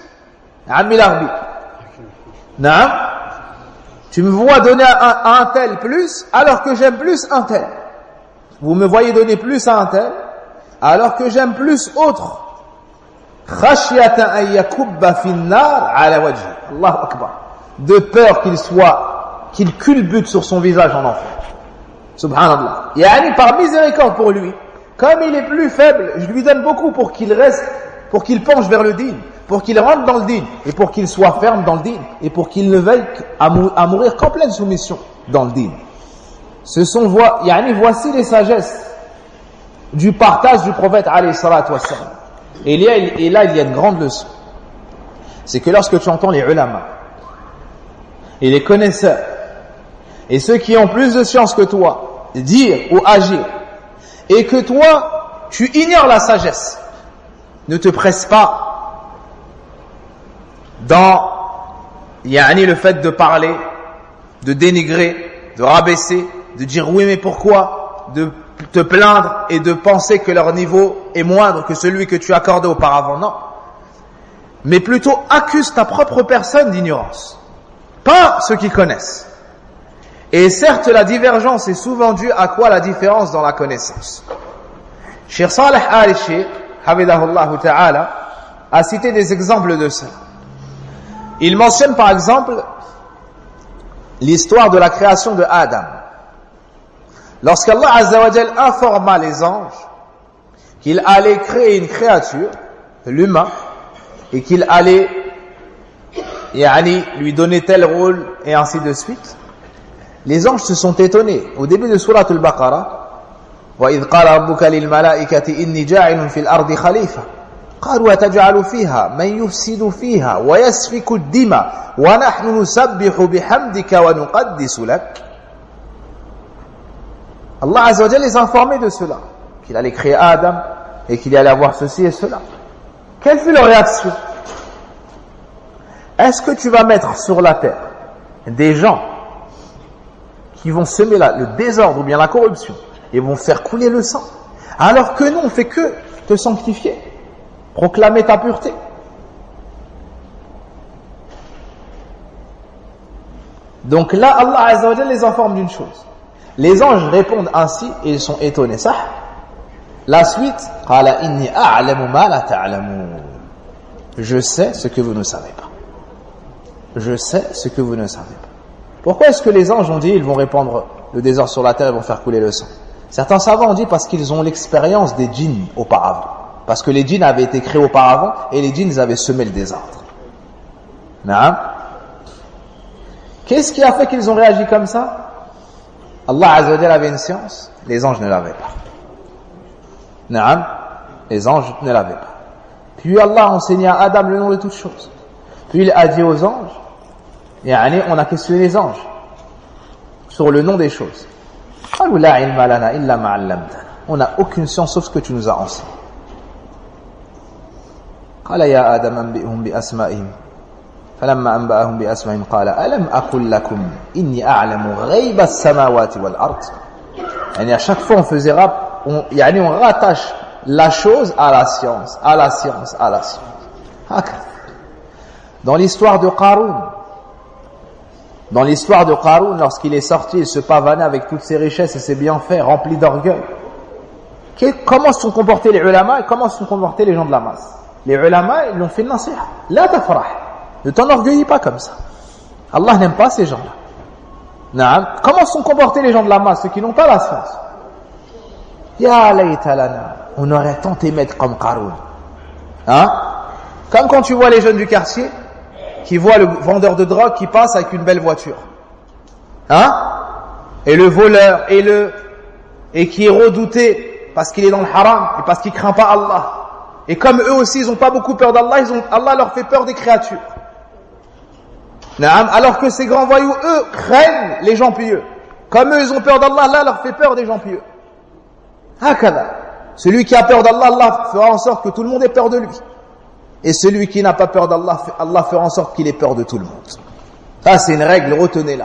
Tu me vois donner à un tel plus alors que j'aime plus un tel. Vous me voyez donner plus à un tel alors que j'aime plus autre khashyatan an yakubba fi an-nar ala wajhi. Allahu akbar. De peur qu'il culbute sur son visage en enfer. Subhanallah. Yani par miséricorde pour lui, comme il est plus faible, je lui donne beaucoup pour qu'il reste, pour qu'il penche vers le dîn, pour qu'il rentre dans le dîn, et pour qu'il soit ferme dans le dîn, et pour qu'il ne veuille à mourir qu'en pleine soumission dans le dîn. Voici les sagesses du partage du prophète alayhi salatu wassalam. Et là, il y a une grande leçon. C'est que lorsque tu entends les ulama, et les connaisseurs, et ceux qui ont plus de science que toi, dire ou agir, et que toi, tu ignores la sagesse, ne te presse pas dans le fait de parler, de dénigrer, de rabaisser, de dire oui mais pourquoi, de te plaindre et de penser que leur niveau est moindre que celui que tu accordais auparavant. Non. Mais plutôt accuse ta propre personne d'ignorance, pas ceux qui connaissent. Et certes, la divergence est souvent due à quoi? La différence dans la connaissance. Cheikh Saleh al-Sheikh, hafidahullah ta'ala, a cité des exemples de ça. Il mentionne par exemple l'histoire de la création de Adam. Lorsqu'Allah Azza wa Jal informa les anges qu'il allait créer une créature, l'humain, et qu'il allait lui donner tel rôle et ainsi de suite, les anges se sont étonnés. Au début de Surat Al-Baqarah, وَإِذْ قَالَ رَبُّكَ لِلْمَلَائِكَةِ إِنِّي جَاعِلٌ فِي الْأَرْضِ خَلِيفَةً قَالُوا أَتَجْعَلُ فِيهَا مَنْ يُفْسِدُ فِيهَا وَيَسْفِكُ الدِّمَاءَ وَنَحْنُ نُسَبِّحُ بِحَمْدِكَ وَنُقَدِّسُ لَكَ. Allah Azza wa Jalla les a informés de cela, qu'il allait créer Adam et qu'il allait avoir ceci et cela. Quelle fut leur réaction? Est-ce que tu vas mettre sur la terre des gens qui vont semer le désordre ou bien la corruption et vont faire couler le sang, alors que nous on fait que te sanctifier, proclamer ta pureté? Donc là Allah Azza wa Jalla les informe d'une chose. Les anges répondent ainsi et ils sont étonnés. Ça. La suite, qala inni a'lamu ma la ta'lamun. Je sais ce que vous ne savez pas. Je sais ce que vous ne savez pas. Pourquoi est-ce que les anges ont dit ils vont répandre le désordre sur la terre et vont faire couler le sang? Certains savants ont dit parce qu'ils ont l'expérience des djinns auparavant. Parce que les djinns avaient été créés auparavant et les djinns avaient semé le désordre. Naam. Qu'est-ce qui a fait qu'ils ont réagi comme ça? Allah Azza wa Jalla avait une science, les anges ne l'avaient pas. Naam, les anges ne l'avaient pas. Puis Allah a enseigné à Adam le nom de toutes choses. Puis il a dit aux anges, on a questionné les anges sur le nom des choses. On n'a aucune science sauf ce que tu nous as enseigné. قال يا آدم أنبئهم بأسمائهم فلما أنبأهم بأسمائهم قال ألم أقل لكم إني أعلم غيب السماوات والأرض. À chaque fois on rattache la chose à la science, à la science, à la science. Dans l'histoire de Qarun, lorsqu'il est sorti, il se pavanait avec toutes ses richesses et ses bienfaits, remplis d'orgueil. Comment se sont comportés les ulama et comment se sont comportés les gens de la masse? Les ulama, ils l'ont fait le nasiha. La tafrah. Ne t'enorgueillis pas comme ça. Allah n'aime pas ces gens-là. Naam. Comment se sont comportés les gens de la masse, ceux qui n'ont pas la science? Ya layta lana. On aurait tant aimé être comme Qarun. Comme quand tu vois les jeunes du quartier qui voient le vendeur de drogue qui passe avec une belle voiture. Et le voleur et qui est redouté parce qu'il est dans le haram et parce qu'il craint pas Allah. Et comme eux aussi ils n'ont pas beaucoup peur d'Allah, Allah leur fait peur des créatures. Alors que ces grands voyous, eux, craignent les gens pieux. Comme eux, ils ont peur d'Allah, Allah leur fait peur des gens pieux. Celui qui a peur d'Allah, Allah fera en sorte que tout le monde ait peur de lui. Et celui qui n'a pas peur d'Allah, Allah fera en sorte qu'il ait peur de tout le monde. Ça, c'est une règle, retenez-la.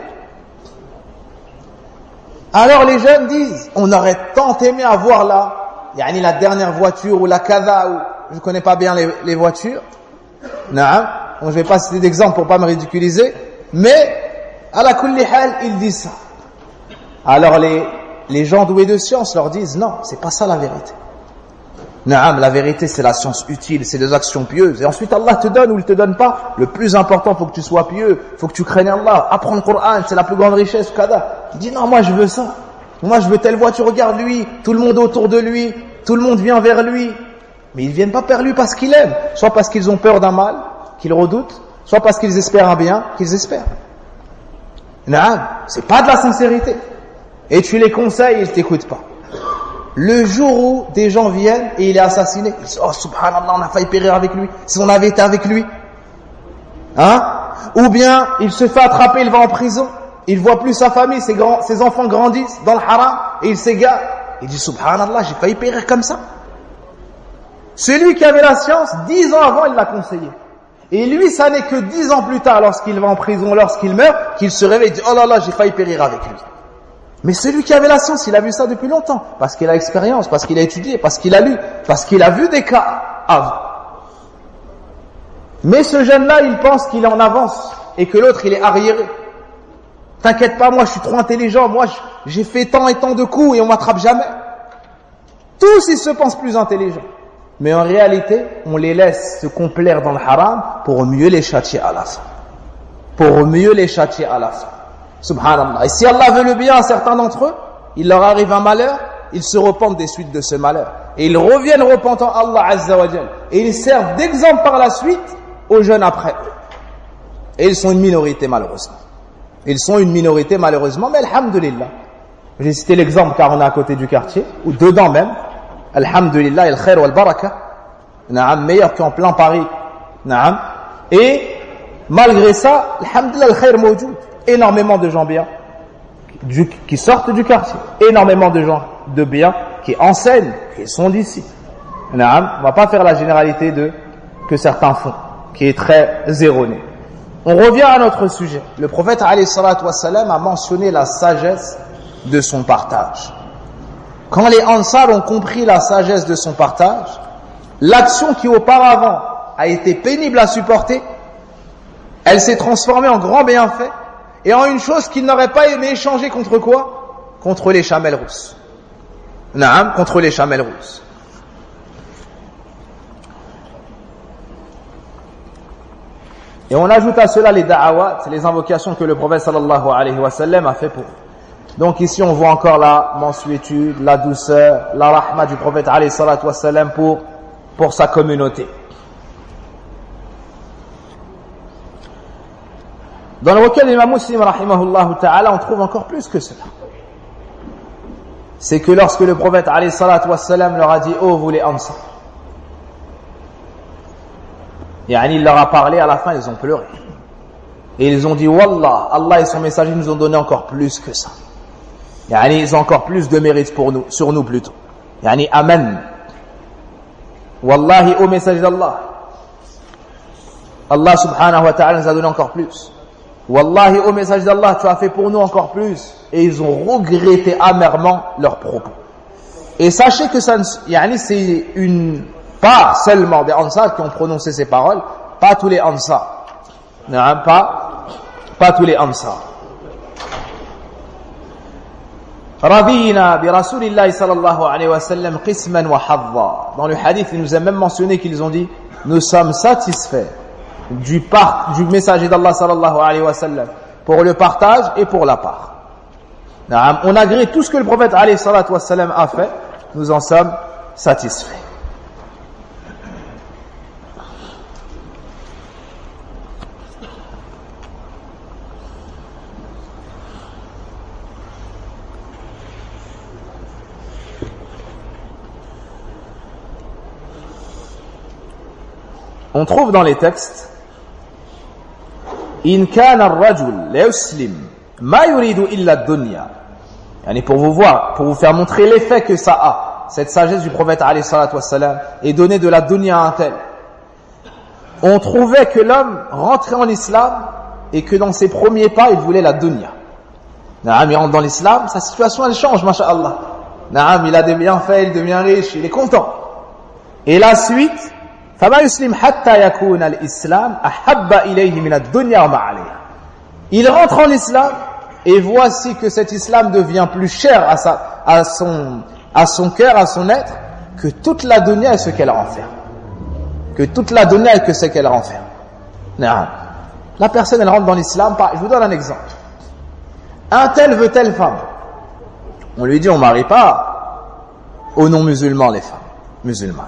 Alors les jeunes disent, on aurait tant aimé avoir la dernière voiture ou la kada, ou je ne connais pas bien les voitures. Naam. Je ne vais pas citer d'exemple pour pas me ridiculiser, mais à la kulli hal, ils disent ça. Alors les gens doués de science leur disent non, c'est pas ça la vérité. Naam, la vérité c'est la science utile, c'est des actions pieuses. Et ensuite Allah te donne ou il te donne pas. Le plus important, faut que tu sois pieux, faut que tu craignes Allah. Apprends le Coran, c'est la plus grande richesse. Kada. Il dit non, moi je veux ça. Moi je veux telle voiture, regarde lui, tout le monde autour de lui, tout le monde vient vers lui. Mais ils viennent pas vers lui parce qu'ils aiment, soit parce qu'ils ont peur d'un mal, qu'ils redoutent, soit parce qu'ils espèrent un bien, qu'ils espèrent. Naam, c'est pas de la sincérité. Et tu les conseilles, ils t'écoutent pas. Le jour où des gens viennent et il est assassiné, ils disent, oh subhanallah, on a failli périr avec lui, si on avait été avec lui. Hein? Ou bien, il se fait attraper, il va en prison, il voit plus sa famille, ses enfants grandissent dans le haram, et il s'égare. Il dit, subhanallah, j'ai failli périr comme ça. Celui qui avait la science, 10 ans avant, il l'a conseillé. Et lui, ça n'est que 10 ans plus tard, lorsqu'il va en prison, lorsqu'il meurt, qu'il se réveille et dit, oh là là, j'ai failli périr avec lui. Mais celui qui avait la science, il a vu ça depuis longtemps, parce qu'il a l'expérience, parce qu'il a étudié, parce qu'il a lu, parce qu'il a vu des cas avant. Mais ce jeune-là, il pense qu'il est en avance et que l'autre, il est arriéré. T'inquiète pas, moi je suis trop intelligent, moi j'ai fait tant et tant de coups et on m'attrape jamais. Tous, ils se pensent plus intelligents. Mais en réalité, on les laisse se complaire dans le haram pour mieux les châtier à la fin. Pour mieux les châtier à la fin. Subhanallah. Et si Allah veut le bien à certains d'entre eux, il leur arrive un malheur, ils se repentent des suites de ce malheur. Et ils reviennent repentant Allah Azza wa Jal. Et ils servent d'exemple par la suite aux jeunes après eux. Et ils sont une minorité malheureusement. Ils sont une minorité malheureusement, mais alhamdulillah. J'ai cité l'exemple car on est à côté du quartier, ou dedans même. Alhamdulillah, el khair wal baraka. Naam, meilleur qu'en plein Paris. Naam. Et malgré ça, alhamdulillah, el khair mawjoud. Énormément de gens bien qui sortent du quartier, énormément de gens de bien qui enseignent, qui sont d'ici. On va pas faire la généralité que certains font, qui est très erronée. On revient à notre sujet. Le prophète alayhi salatu wassalam a mentionné la sagesse de son partage. Quand les Ansar ont compris la sagesse de son partage, l'action qui auparavant a été pénible à supporter, elle s'est transformée en grand bienfait et en une chose qu'ils n'auraient pas aimé échanger contre quoi? Contre les chamelles rousses. Naam, contre les chamelles rousses. Et on ajoute à cela les da'awat, les invocations que le prophète sallallahu alayhi wa sallam a fait pour eux. Donc ici on voit encore la mansuétude, la douceur, la rahma du prophète alayhi salatu wa sallam pour sa communauté. Dans le recueil d'Imam Muslim rahimahullah ta'ala, on trouve encore plus que cela. C'est que lorsque le prophète alayhi salatu wa sallam leur a dit, oh vous les Ansar, il leur a parlé, à la fin ils ont pleuré. Et ils ont dit, Wallah, Allah et son messager nous ont donné encore plus que ça. Ils ont encore plus de mérite pour nous, sur nous plutôt. Amen. Wallahi, au messager d'Allah. Allah subhanahu wa ta'ala nous a donné encore plus. Wallahi, au messager d'Allah, tu as fait pour nous encore plus. Et ils ont regretté amèrement leurs propos. Et sachez que ça, c'est pas seulement des Ansar qui ont prononcé ces paroles, pas tous les Ansar. Pas tous les Ansar. Radina bi Rasulillahi sallallahu alayhi wa sallam qisman wa hadda. Dans le hadith, il nous a même mentionné qu'ils ont dit, nous sommes satisfaits du messager d'Allah sallallahu alayhi wa sallam pour le partage et pour la part. On agrée tout ce que le prophète alayhi salatu wa sallam a fait, nous en sommes satisfaits. On trouve dans les textes In kana ar-rajul la yuslim ma yuridu illa ad-dunya. Pour vous faire montrer l'effet que ça a, cette sagesse du prophète alayhi salatu wassalam, et donner de la dunya à un tel. On trouvait que l'homme rentrait en islam et que dans ses premiers pas, il voulait la dunya. Il rentre dans l'islam, sa situation elle change, masha'Allah. Il a des bienfaits, il devient riche, il est content. Et la suite, فما يسلم حتى يكون الإسلام أحب إليه من الدنيا وما عليها. Il rentre en islam et voici que cet islam devient plus cher à son cœur, à son être, que toute la dunya est ce qu'elle renferme. Que toute la dunya est que ce qu'elle renferme. Non. La personne, elle rentre dans l'islam. Je vous donne un exemple. Un tel veut telle femme. On lui dit, on ne marie pas aux non-musulmans les femmes musulmanes.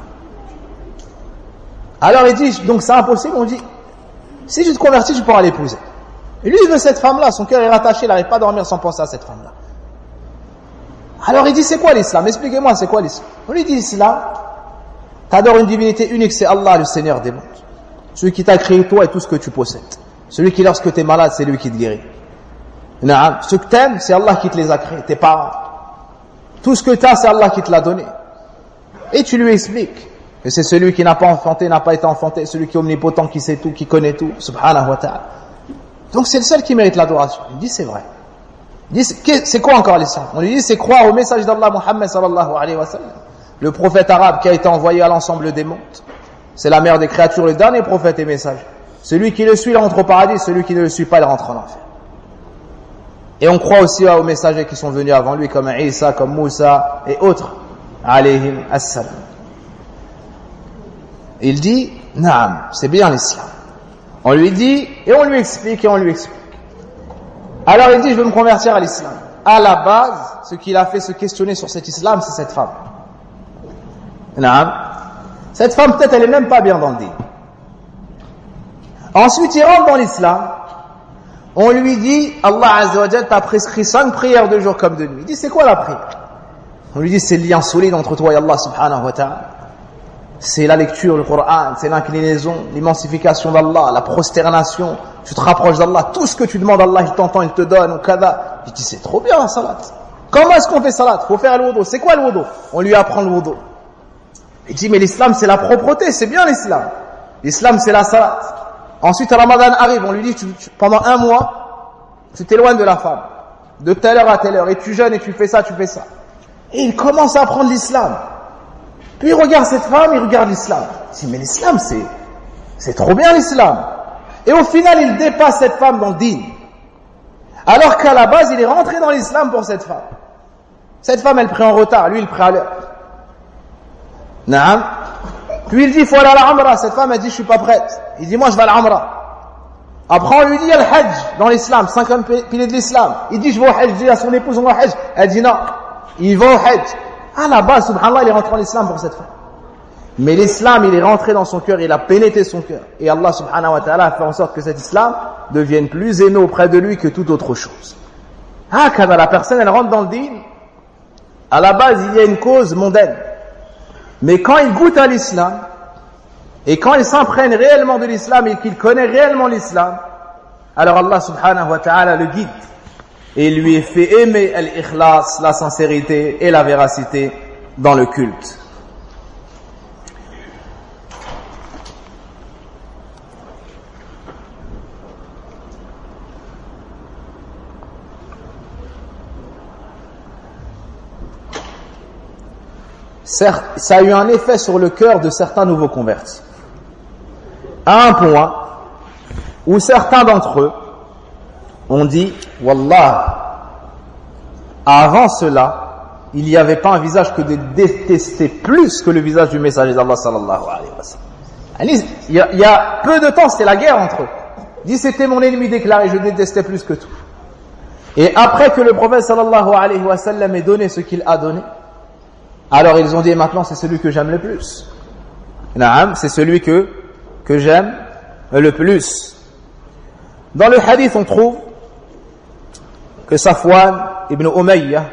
Alors il dit, donc c'est impossible. On dit, si tu te convertis, tu pourras l'épouser. Et lui, il veut cette femme-là. Son cœur est rattaché, il n'arrive pas à dormir sans penser à cette femme-là. Alors il dit, c'est quoi l'islam? Expliquez-moi, c'est quoi l'islam? On lui dit, l'islam, t'adores une divinité unique, c'est Allah, le Seigneur des mondes. Celui qui t'a créé toi et tout ce que tu possèdes. Celui qui, lorsque tu es malade, c'est lui qui te guérit. Ce que t'aimes, c'est Allah qui te les a créés, tes parents. Tout ce que tu as, c'est Allah qui te l'a donné. Et tu lui expliques que c'est celui qui n'a pas enfanté, n'a pas été enfanté, celui qui est omnipotent, qui sait tout, qui connaît tout, subhanahu wa ta'ala. Donc c'est le seul qui mérite l'adoration. Il dit, c'est vrai. Il dit, c'est quoi encore l'islam? On lui dit, c'est croire au message d'Allah Muhammad sallallahu alayhi wa sallam, le prophète arabe qui a été envoyé à l'ensemble des mondes. C'est la mère des créatures, le dernier prophète et message. Celui qui le suit, il rentre au paradis, celui qui ne le suit pas, il rentre en enfer. Et on croit aussi aux messagers qui sont venus avant lui, comme Isa, comme Moussa et autres, alayhim assalam. Il dit, naam, c'est bien l'islam. On lui dit, et on lui explique, et on lui explique. Alors il dit, je veux me convertir à l'islam. À la base, ce qu'il a fait se questionner sur cet islam, c'est cette femme. Naam. Cette femme, peut-être, elle est même pas bien dans le dîn. Ensuite, il rentre dans l'islam. On lui dit, Allah Azza wa Jal t'a prescrit 5 prières de jour comme de nuit. Il dit, c'est quoi la prière? On lui dit, c'est le lien solide entre toi et Allah subhanahu wa ta'ala. C'est la lecture du Coran, c'est l'inclinaison, l'immensification d'Allah, la prosternation. Tu te rapproches d'Allah. Tout ce que tu demandes à Allah, il t'entend, il te donne, ou kada. Il dit, c'est trop bien la salat. Comment est-ce qu'on fait salat? Faut faire le wudu. C'est quoi le wudu? On lui apprend le wudu. Il dit, mais l'islam, c'est la propreté, c'est bien l'islam. L'islam, c'est la salat. Ensuite, Ramadan arrive, on lui dit, pendant 1 mois, tu t'éloignes de la femme. De telle heure à telle heure. Et tu jeûnes et tu fais ça, tu fais ça. Et il commence à apprendre l'islam. Puis il regarde cette femme, il regarde l'islam. Il dit, mais l'islam, c'est trop bien l'islam. Et au final, il dépasse cette femme dans le dîn. Alors qu'à la base, il est rentré dans l'islam pour cette femme. Cette femme, elle prit en retard, lui, il prit à l'heure. Naam. Puis il dit, il faut aller à la Umrah. Cette femme, elle dit, je suis pas prête. Il dit, moi, je vais à la Umrah. Après, on lui dit, il y a le Hajj dans l'islam, 50 piliers de l'islam. Il dit, je vais au Hajj. Il dit à son épouse, on va au Hajj. Elle dit, non. Il va au Hajj. À la base, subhanallah, il est rentré en islam pour cette femme. Mais l'islam, il est rentré dans son cœur, il a pénétré son cœur. Et Allah subhanahu wa ta'ala a fait en sorte que cet islam devienne plus aimé auprès de lui que toute autre chose. Ah, quand la personne, elle rentre dans le dîn, à la base, il y a une cause mondaine. Mais quand il goûte à l'islam, et quand il s'imprègne réellement de l'islam et qu'il connaît réellement l'islam, alors Allah subhanahu wa ta'ala le guide et lui fait aimer l'ikhlas, la sincérité et la véracité dans le culte. Certes, ça a eu un effet sur le cœur de certains nouveaux convertis. À un point où certains d'entre eux ont dit, Wallah, avant cela, il n'y avait pas un visage que de détester plus que le visage du messager d'Allah sallallahu alayhi wa sallam. Il y a peu de temps, c'était la guerre entre eux. Il dit, c'était mon ennemi déclaré, je détestais plus que tout. Et après que le prophète sallallahu alayhi wa sallam ait donné ce qu'il a donné, alors ils ont dit, maintenant c'est celui que j'aime le plus. Naam, c'est celui que j'aime le plus. Dans le hadith, on trouve que Safwan ibn Umayyah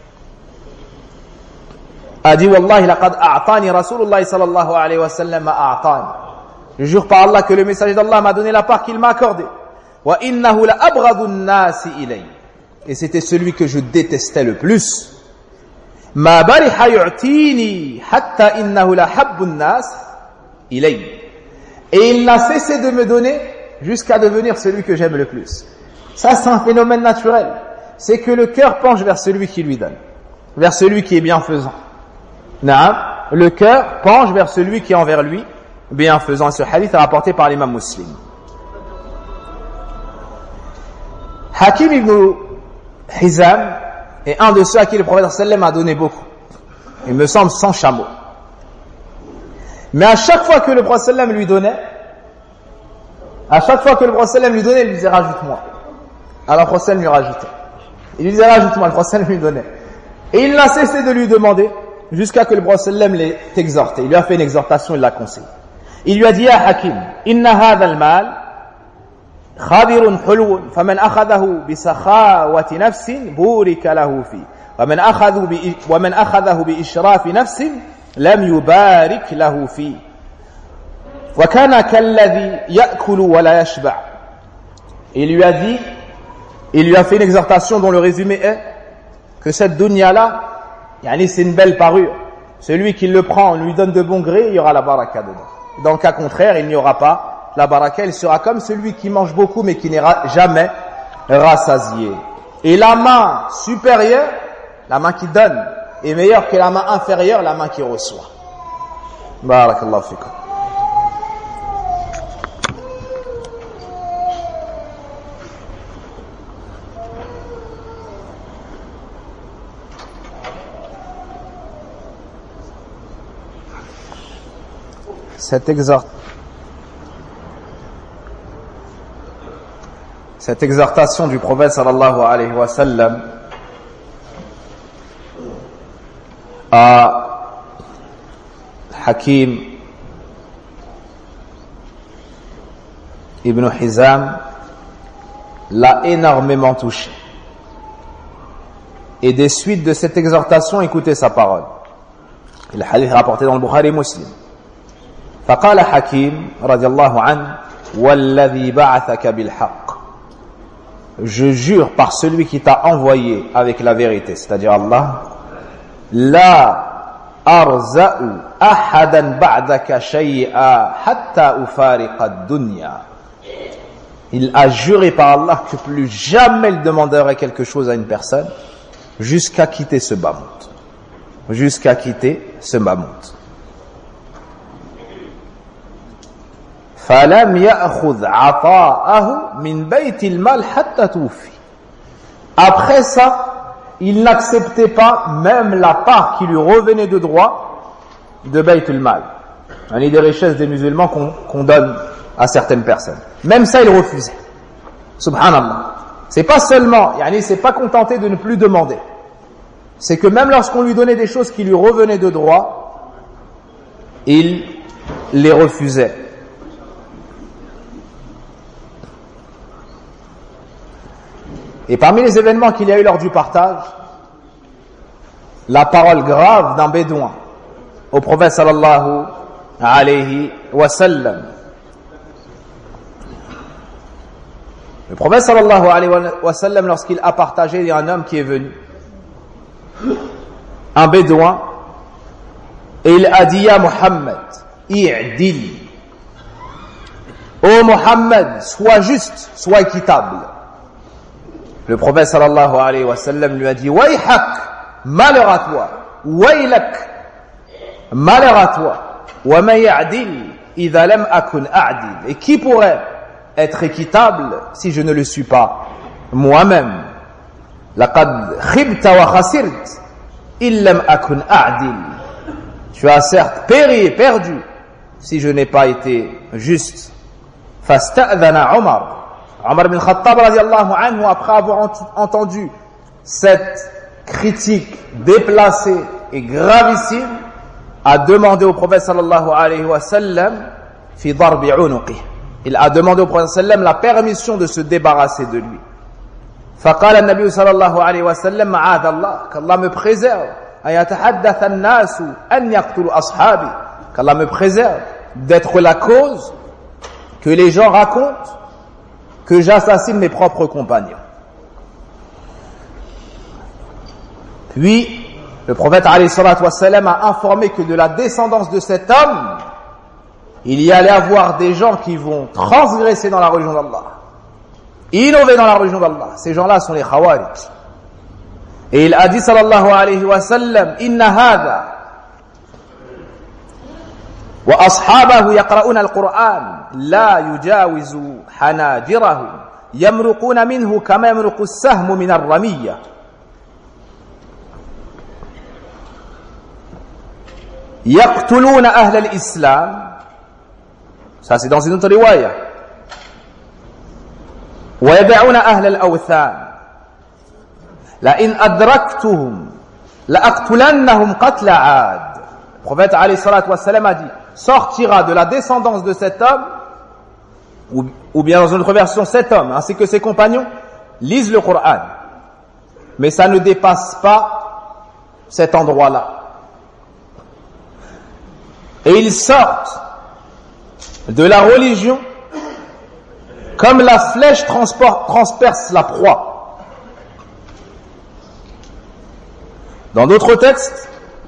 a dit, Wallahi laqad a'tani Rasulullah sallallahu alayhi wa sallam ma a'tani. Je jure par Allah que le messager d'Allah m'a donné la part qu'il m'a accordée. Wa innahu la abghadu an-nasi ilay. Et c'était celui que je détestais le plus. Ma bariha yu'tini hatta innahu la habbu an-nas ilay. Et il n'a cessé de me donner jusqu'à devenir celui que j'aime le plus. Ça, c'est un phénomène naturel. C'est que le cœur penche vers celui qui lui donne, vers celui qui est bienfaisant. Naam, le cœur penche vers celui qui est envers lui bienfaisant. Ce hadith est rapporté par l'imam Muslim. Hakim ibn Hizam est un de ceux à qui le prophète sallam a donné beaucoup. Il me semble 100 chameaux. Mais à chaque fois que le prophète sallam lui donnait, il lui disait rajoute-moi. Alors le prophète sallam lui rajoutait. Il lui disait rajoute-moi, le prophète sallam lui donnait. Et il n'a cessé de lui demander jusqu'à que le prophète sallam l'ait exhorté. Il lui a fait une exhortation, il l'a conseillé. Il lui a dit ya Hakim, inna hadha al-mal khabirun hulwun faman akhadahu bi sakhawati nafsin burika lahu fi ومن أخذه بإشراف نفس لم يبارك له فيه وكان كالذي يأكل ولا يشبع. Il lui a fait une exhortation dont le résumé est que cette dunya-là, c'est une belle parure. Celui qui le prend, on lui donne de bon gré, il y aura la baraka dedans. Dans le cas contraire, il n'y aura pas la baraka, il sera comme celui qui mange beaucoup mais qui n'ira jamais rassasié. Et la main supérieure, la main qui donne, est meilleure que la main inférieure, la main qui reçoit. Barakallahu fikum. Cette exhortation du prophète sallallahu alayhi wa sallam à Hakim ibn Hizam l'a énormément touché. Et des suites de cette exhortation, écoutez sa parole. Le hadith rapporté dans le Bukhari Muslim. فقال حكيم رضي الله عنه والذي بعثك بالحق. Je jure par celui qui t'a envoyé avec la vérité, c'est-à-dire Allah, لا أرزأ أحدا بعدك شيئا حتى أفارق الدنيا. Il a juré par Allah que plus jamais il demanderait quelque chose à une personne jusqu'à quitter ce bas monde. Jusqu'à quitter ce bas monde. فلم يأخذ عطاءه من بيت المال حتى توفي. Après ça, il n'acceptait pas même la part qui lui revenait de droit de Bayt al-Mal. Des richesses des musulmans qu'on donne à certaines personnes. Même ça, il refusait. Subhanallah. C'est pas seulement, c'est pas contenté de ne plus demander. C'est que même lorsqu'on lui donnait des choses qui lui revenaient de droit, il les refusait. Et parmi les événements qu'il y a eu lors du partage, la parole grave d'un bédouin au prophète sallallahu alayhi wa sallam. Le prophète sallallahu alayhi wa sallam, lorsqu'il a partagé, il y a un homme qui est venu, un bédouin, et il a dit ya Muhammad, i'dil. Ô Muhammad, sois juste, sois équitable. Le prophète sallallahu alayhi wa sallam lui a dit wayhak, malheur à toi, waylak, malheur à toi, wa man ya'dil idha lam akun a'dil. Et qui pourrait être équitable si je ne le suis pas moi-même? Laqad khibta wa khasirt illam akun a'dil. Tu as certes péri et perdu si je n'ai pas été juste. Fasta'dhana Omar ibn Khattab radiallahu anhu, après avoir entendu cette critique déplacée et gravissime, a demandé au prophète sallallahu alayhi wa sallam fi darbi unuqih. Il a demandé au prophète sallam la permission de se débarrasser de lui. فقال النبي صلى الله عليه وسلم معاذ الله, qu'Allah me préserve, أن يتحدث الناس أن يقتلوا أصحابي, qu'Allah me préserve d'être la cause que les gens racontent que j'assassine mes propres compagnons. Puis, le prophète alayhi salatu wassalam a informé que de la descendance de cet homme, il y allait avoir des gens qui vont transgresser dans la religion d'Allah, innover dans la religion d'Allah. Ces gens-là sont les Khawarij. Et il a dit sallallahu alayhi wa sallam, inna hadha wa ashabahu yaqra'una al-Qur'an la yujawizu hanajirahum yamruquna minhu kama yamruqu as-sahmu min ar-ramiyya. يقتلون أهل الإسلام. Ça c'est dans une autre riwaya. ويدعون أهل الأوثان لئن أدركتهم لأقتلنهم قتل عاد. Le prophète alayhi salatu wassalam a dit, sortira de la descendance de cet homme, ou bien dans une autre version, cet homme ainsi que ses compagnons lisent le Coran, mais ça ne dépasse pas cet endroit-là. Et ils sortent de la religion comme la flèche transperce la proie. Dans d'autres textes,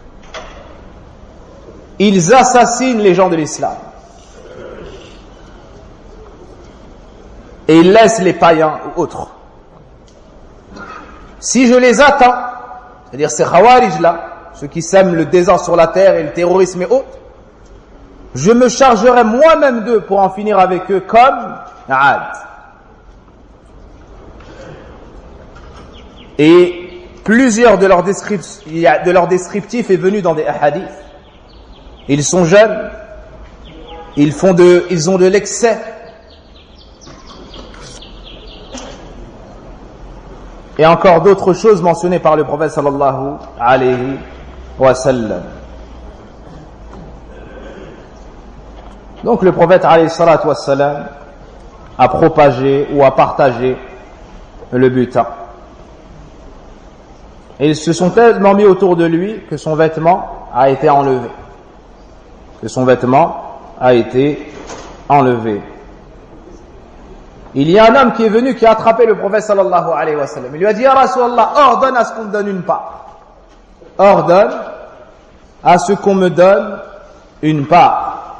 ils assassinent les gens de l'islam et ils laissent les païens ou autres. Si je les attends, c'est-à-dire ces khawarij là, ceux qui sèment le désordre sur la terre et le terrorisme et autres, je me chargerai moi-même d'eux pour en finir avec eux comme Aad. Et plusieurs de leurs descriptifs est venu dans des hadiths. Ils sont jeunes, ils ont de l'excès. Et encore d'autres choses mentionnées par le prophète sallallahu alayhi wa sallam. Donc le prophète alayhi salatu wa sallam a propagé ou a partagé le butin. Et ils se sont tellement mis autour de lui que son vêtement a été enlevé. Il y a un homme qui est venu, qui a attrapé le prophète sallallahu alayhi wa sallam. Il lui a dit, Ya Rasulallah, ordonne à ce qu'on me donne une part. Ordonne à ce qu'on me donne une part.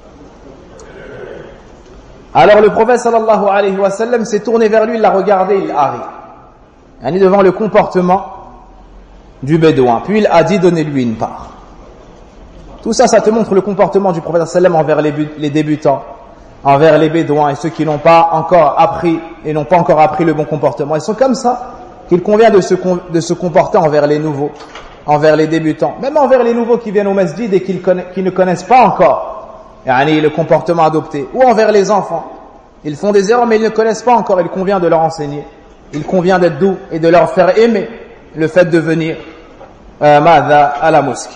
Alors le prophète sallallahu alayhi wa sallam s'est tourné vers lui, il l'a regardé, il a ri. Il est devant le comportement du bédouin. Puis il a dit, donnez-lui une part. Tout ça, ça te montre le comportement du prophète sallam envers les débutants, envers les bédouins et ceux qui n'ont pas encore appris et n'ont pas encore appris le bon comportement. Ils sont comme ça qu'il convient de se comporter envers les nouveaux, envers les débutants, même envers les nouveaux qui viennent au masjid et qui ne connaissent pas encore le comportement adopté, ou envers les enfants. Ils font des erreurs mais ils ne connaissent pas encore, il convient de leur enseigner. Il convient d'être doux et de leur faire aimer le fait de venir à la mosquée.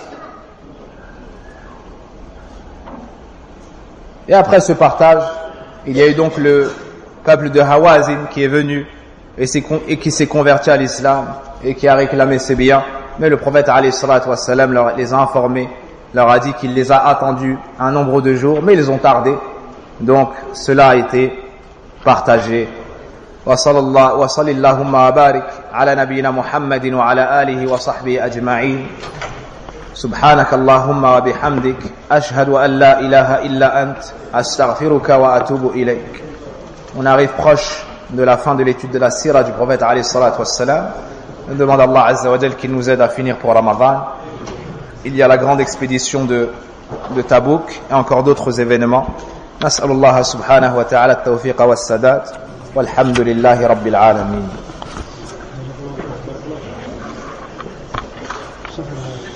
Et après ce partage, il y a eu donc le peuple de Hawazin qui est venu et qui s'est converti à l'islam et qui a réclamé ses biens. Mais le prophète alayhi salatu wassalam les a informés, leur a dit qu'il les a attendus un nombre de jours, mais ils ont tardé. Donc cela a été partagé. وصلى اللهم وبارك على نبينا محمد وعلى آله وصحبه أجمعين سبحانك اللهم وبحمدك أشهد أن لا إله إلا أنت أستغفرك وأتوب إليك. On arrive proche de la fin de l'étude de la sira du prophète alayhi salatu wassalam. On demande à Allah azza wa jal qu'il nous aide à finir pour Ramadan. Il y a la grande expédition de Tabouk et encore d'autres événements. نسأل الله سبحانه وتعالى التوفيق والسداد والحمد لله رب العالمين.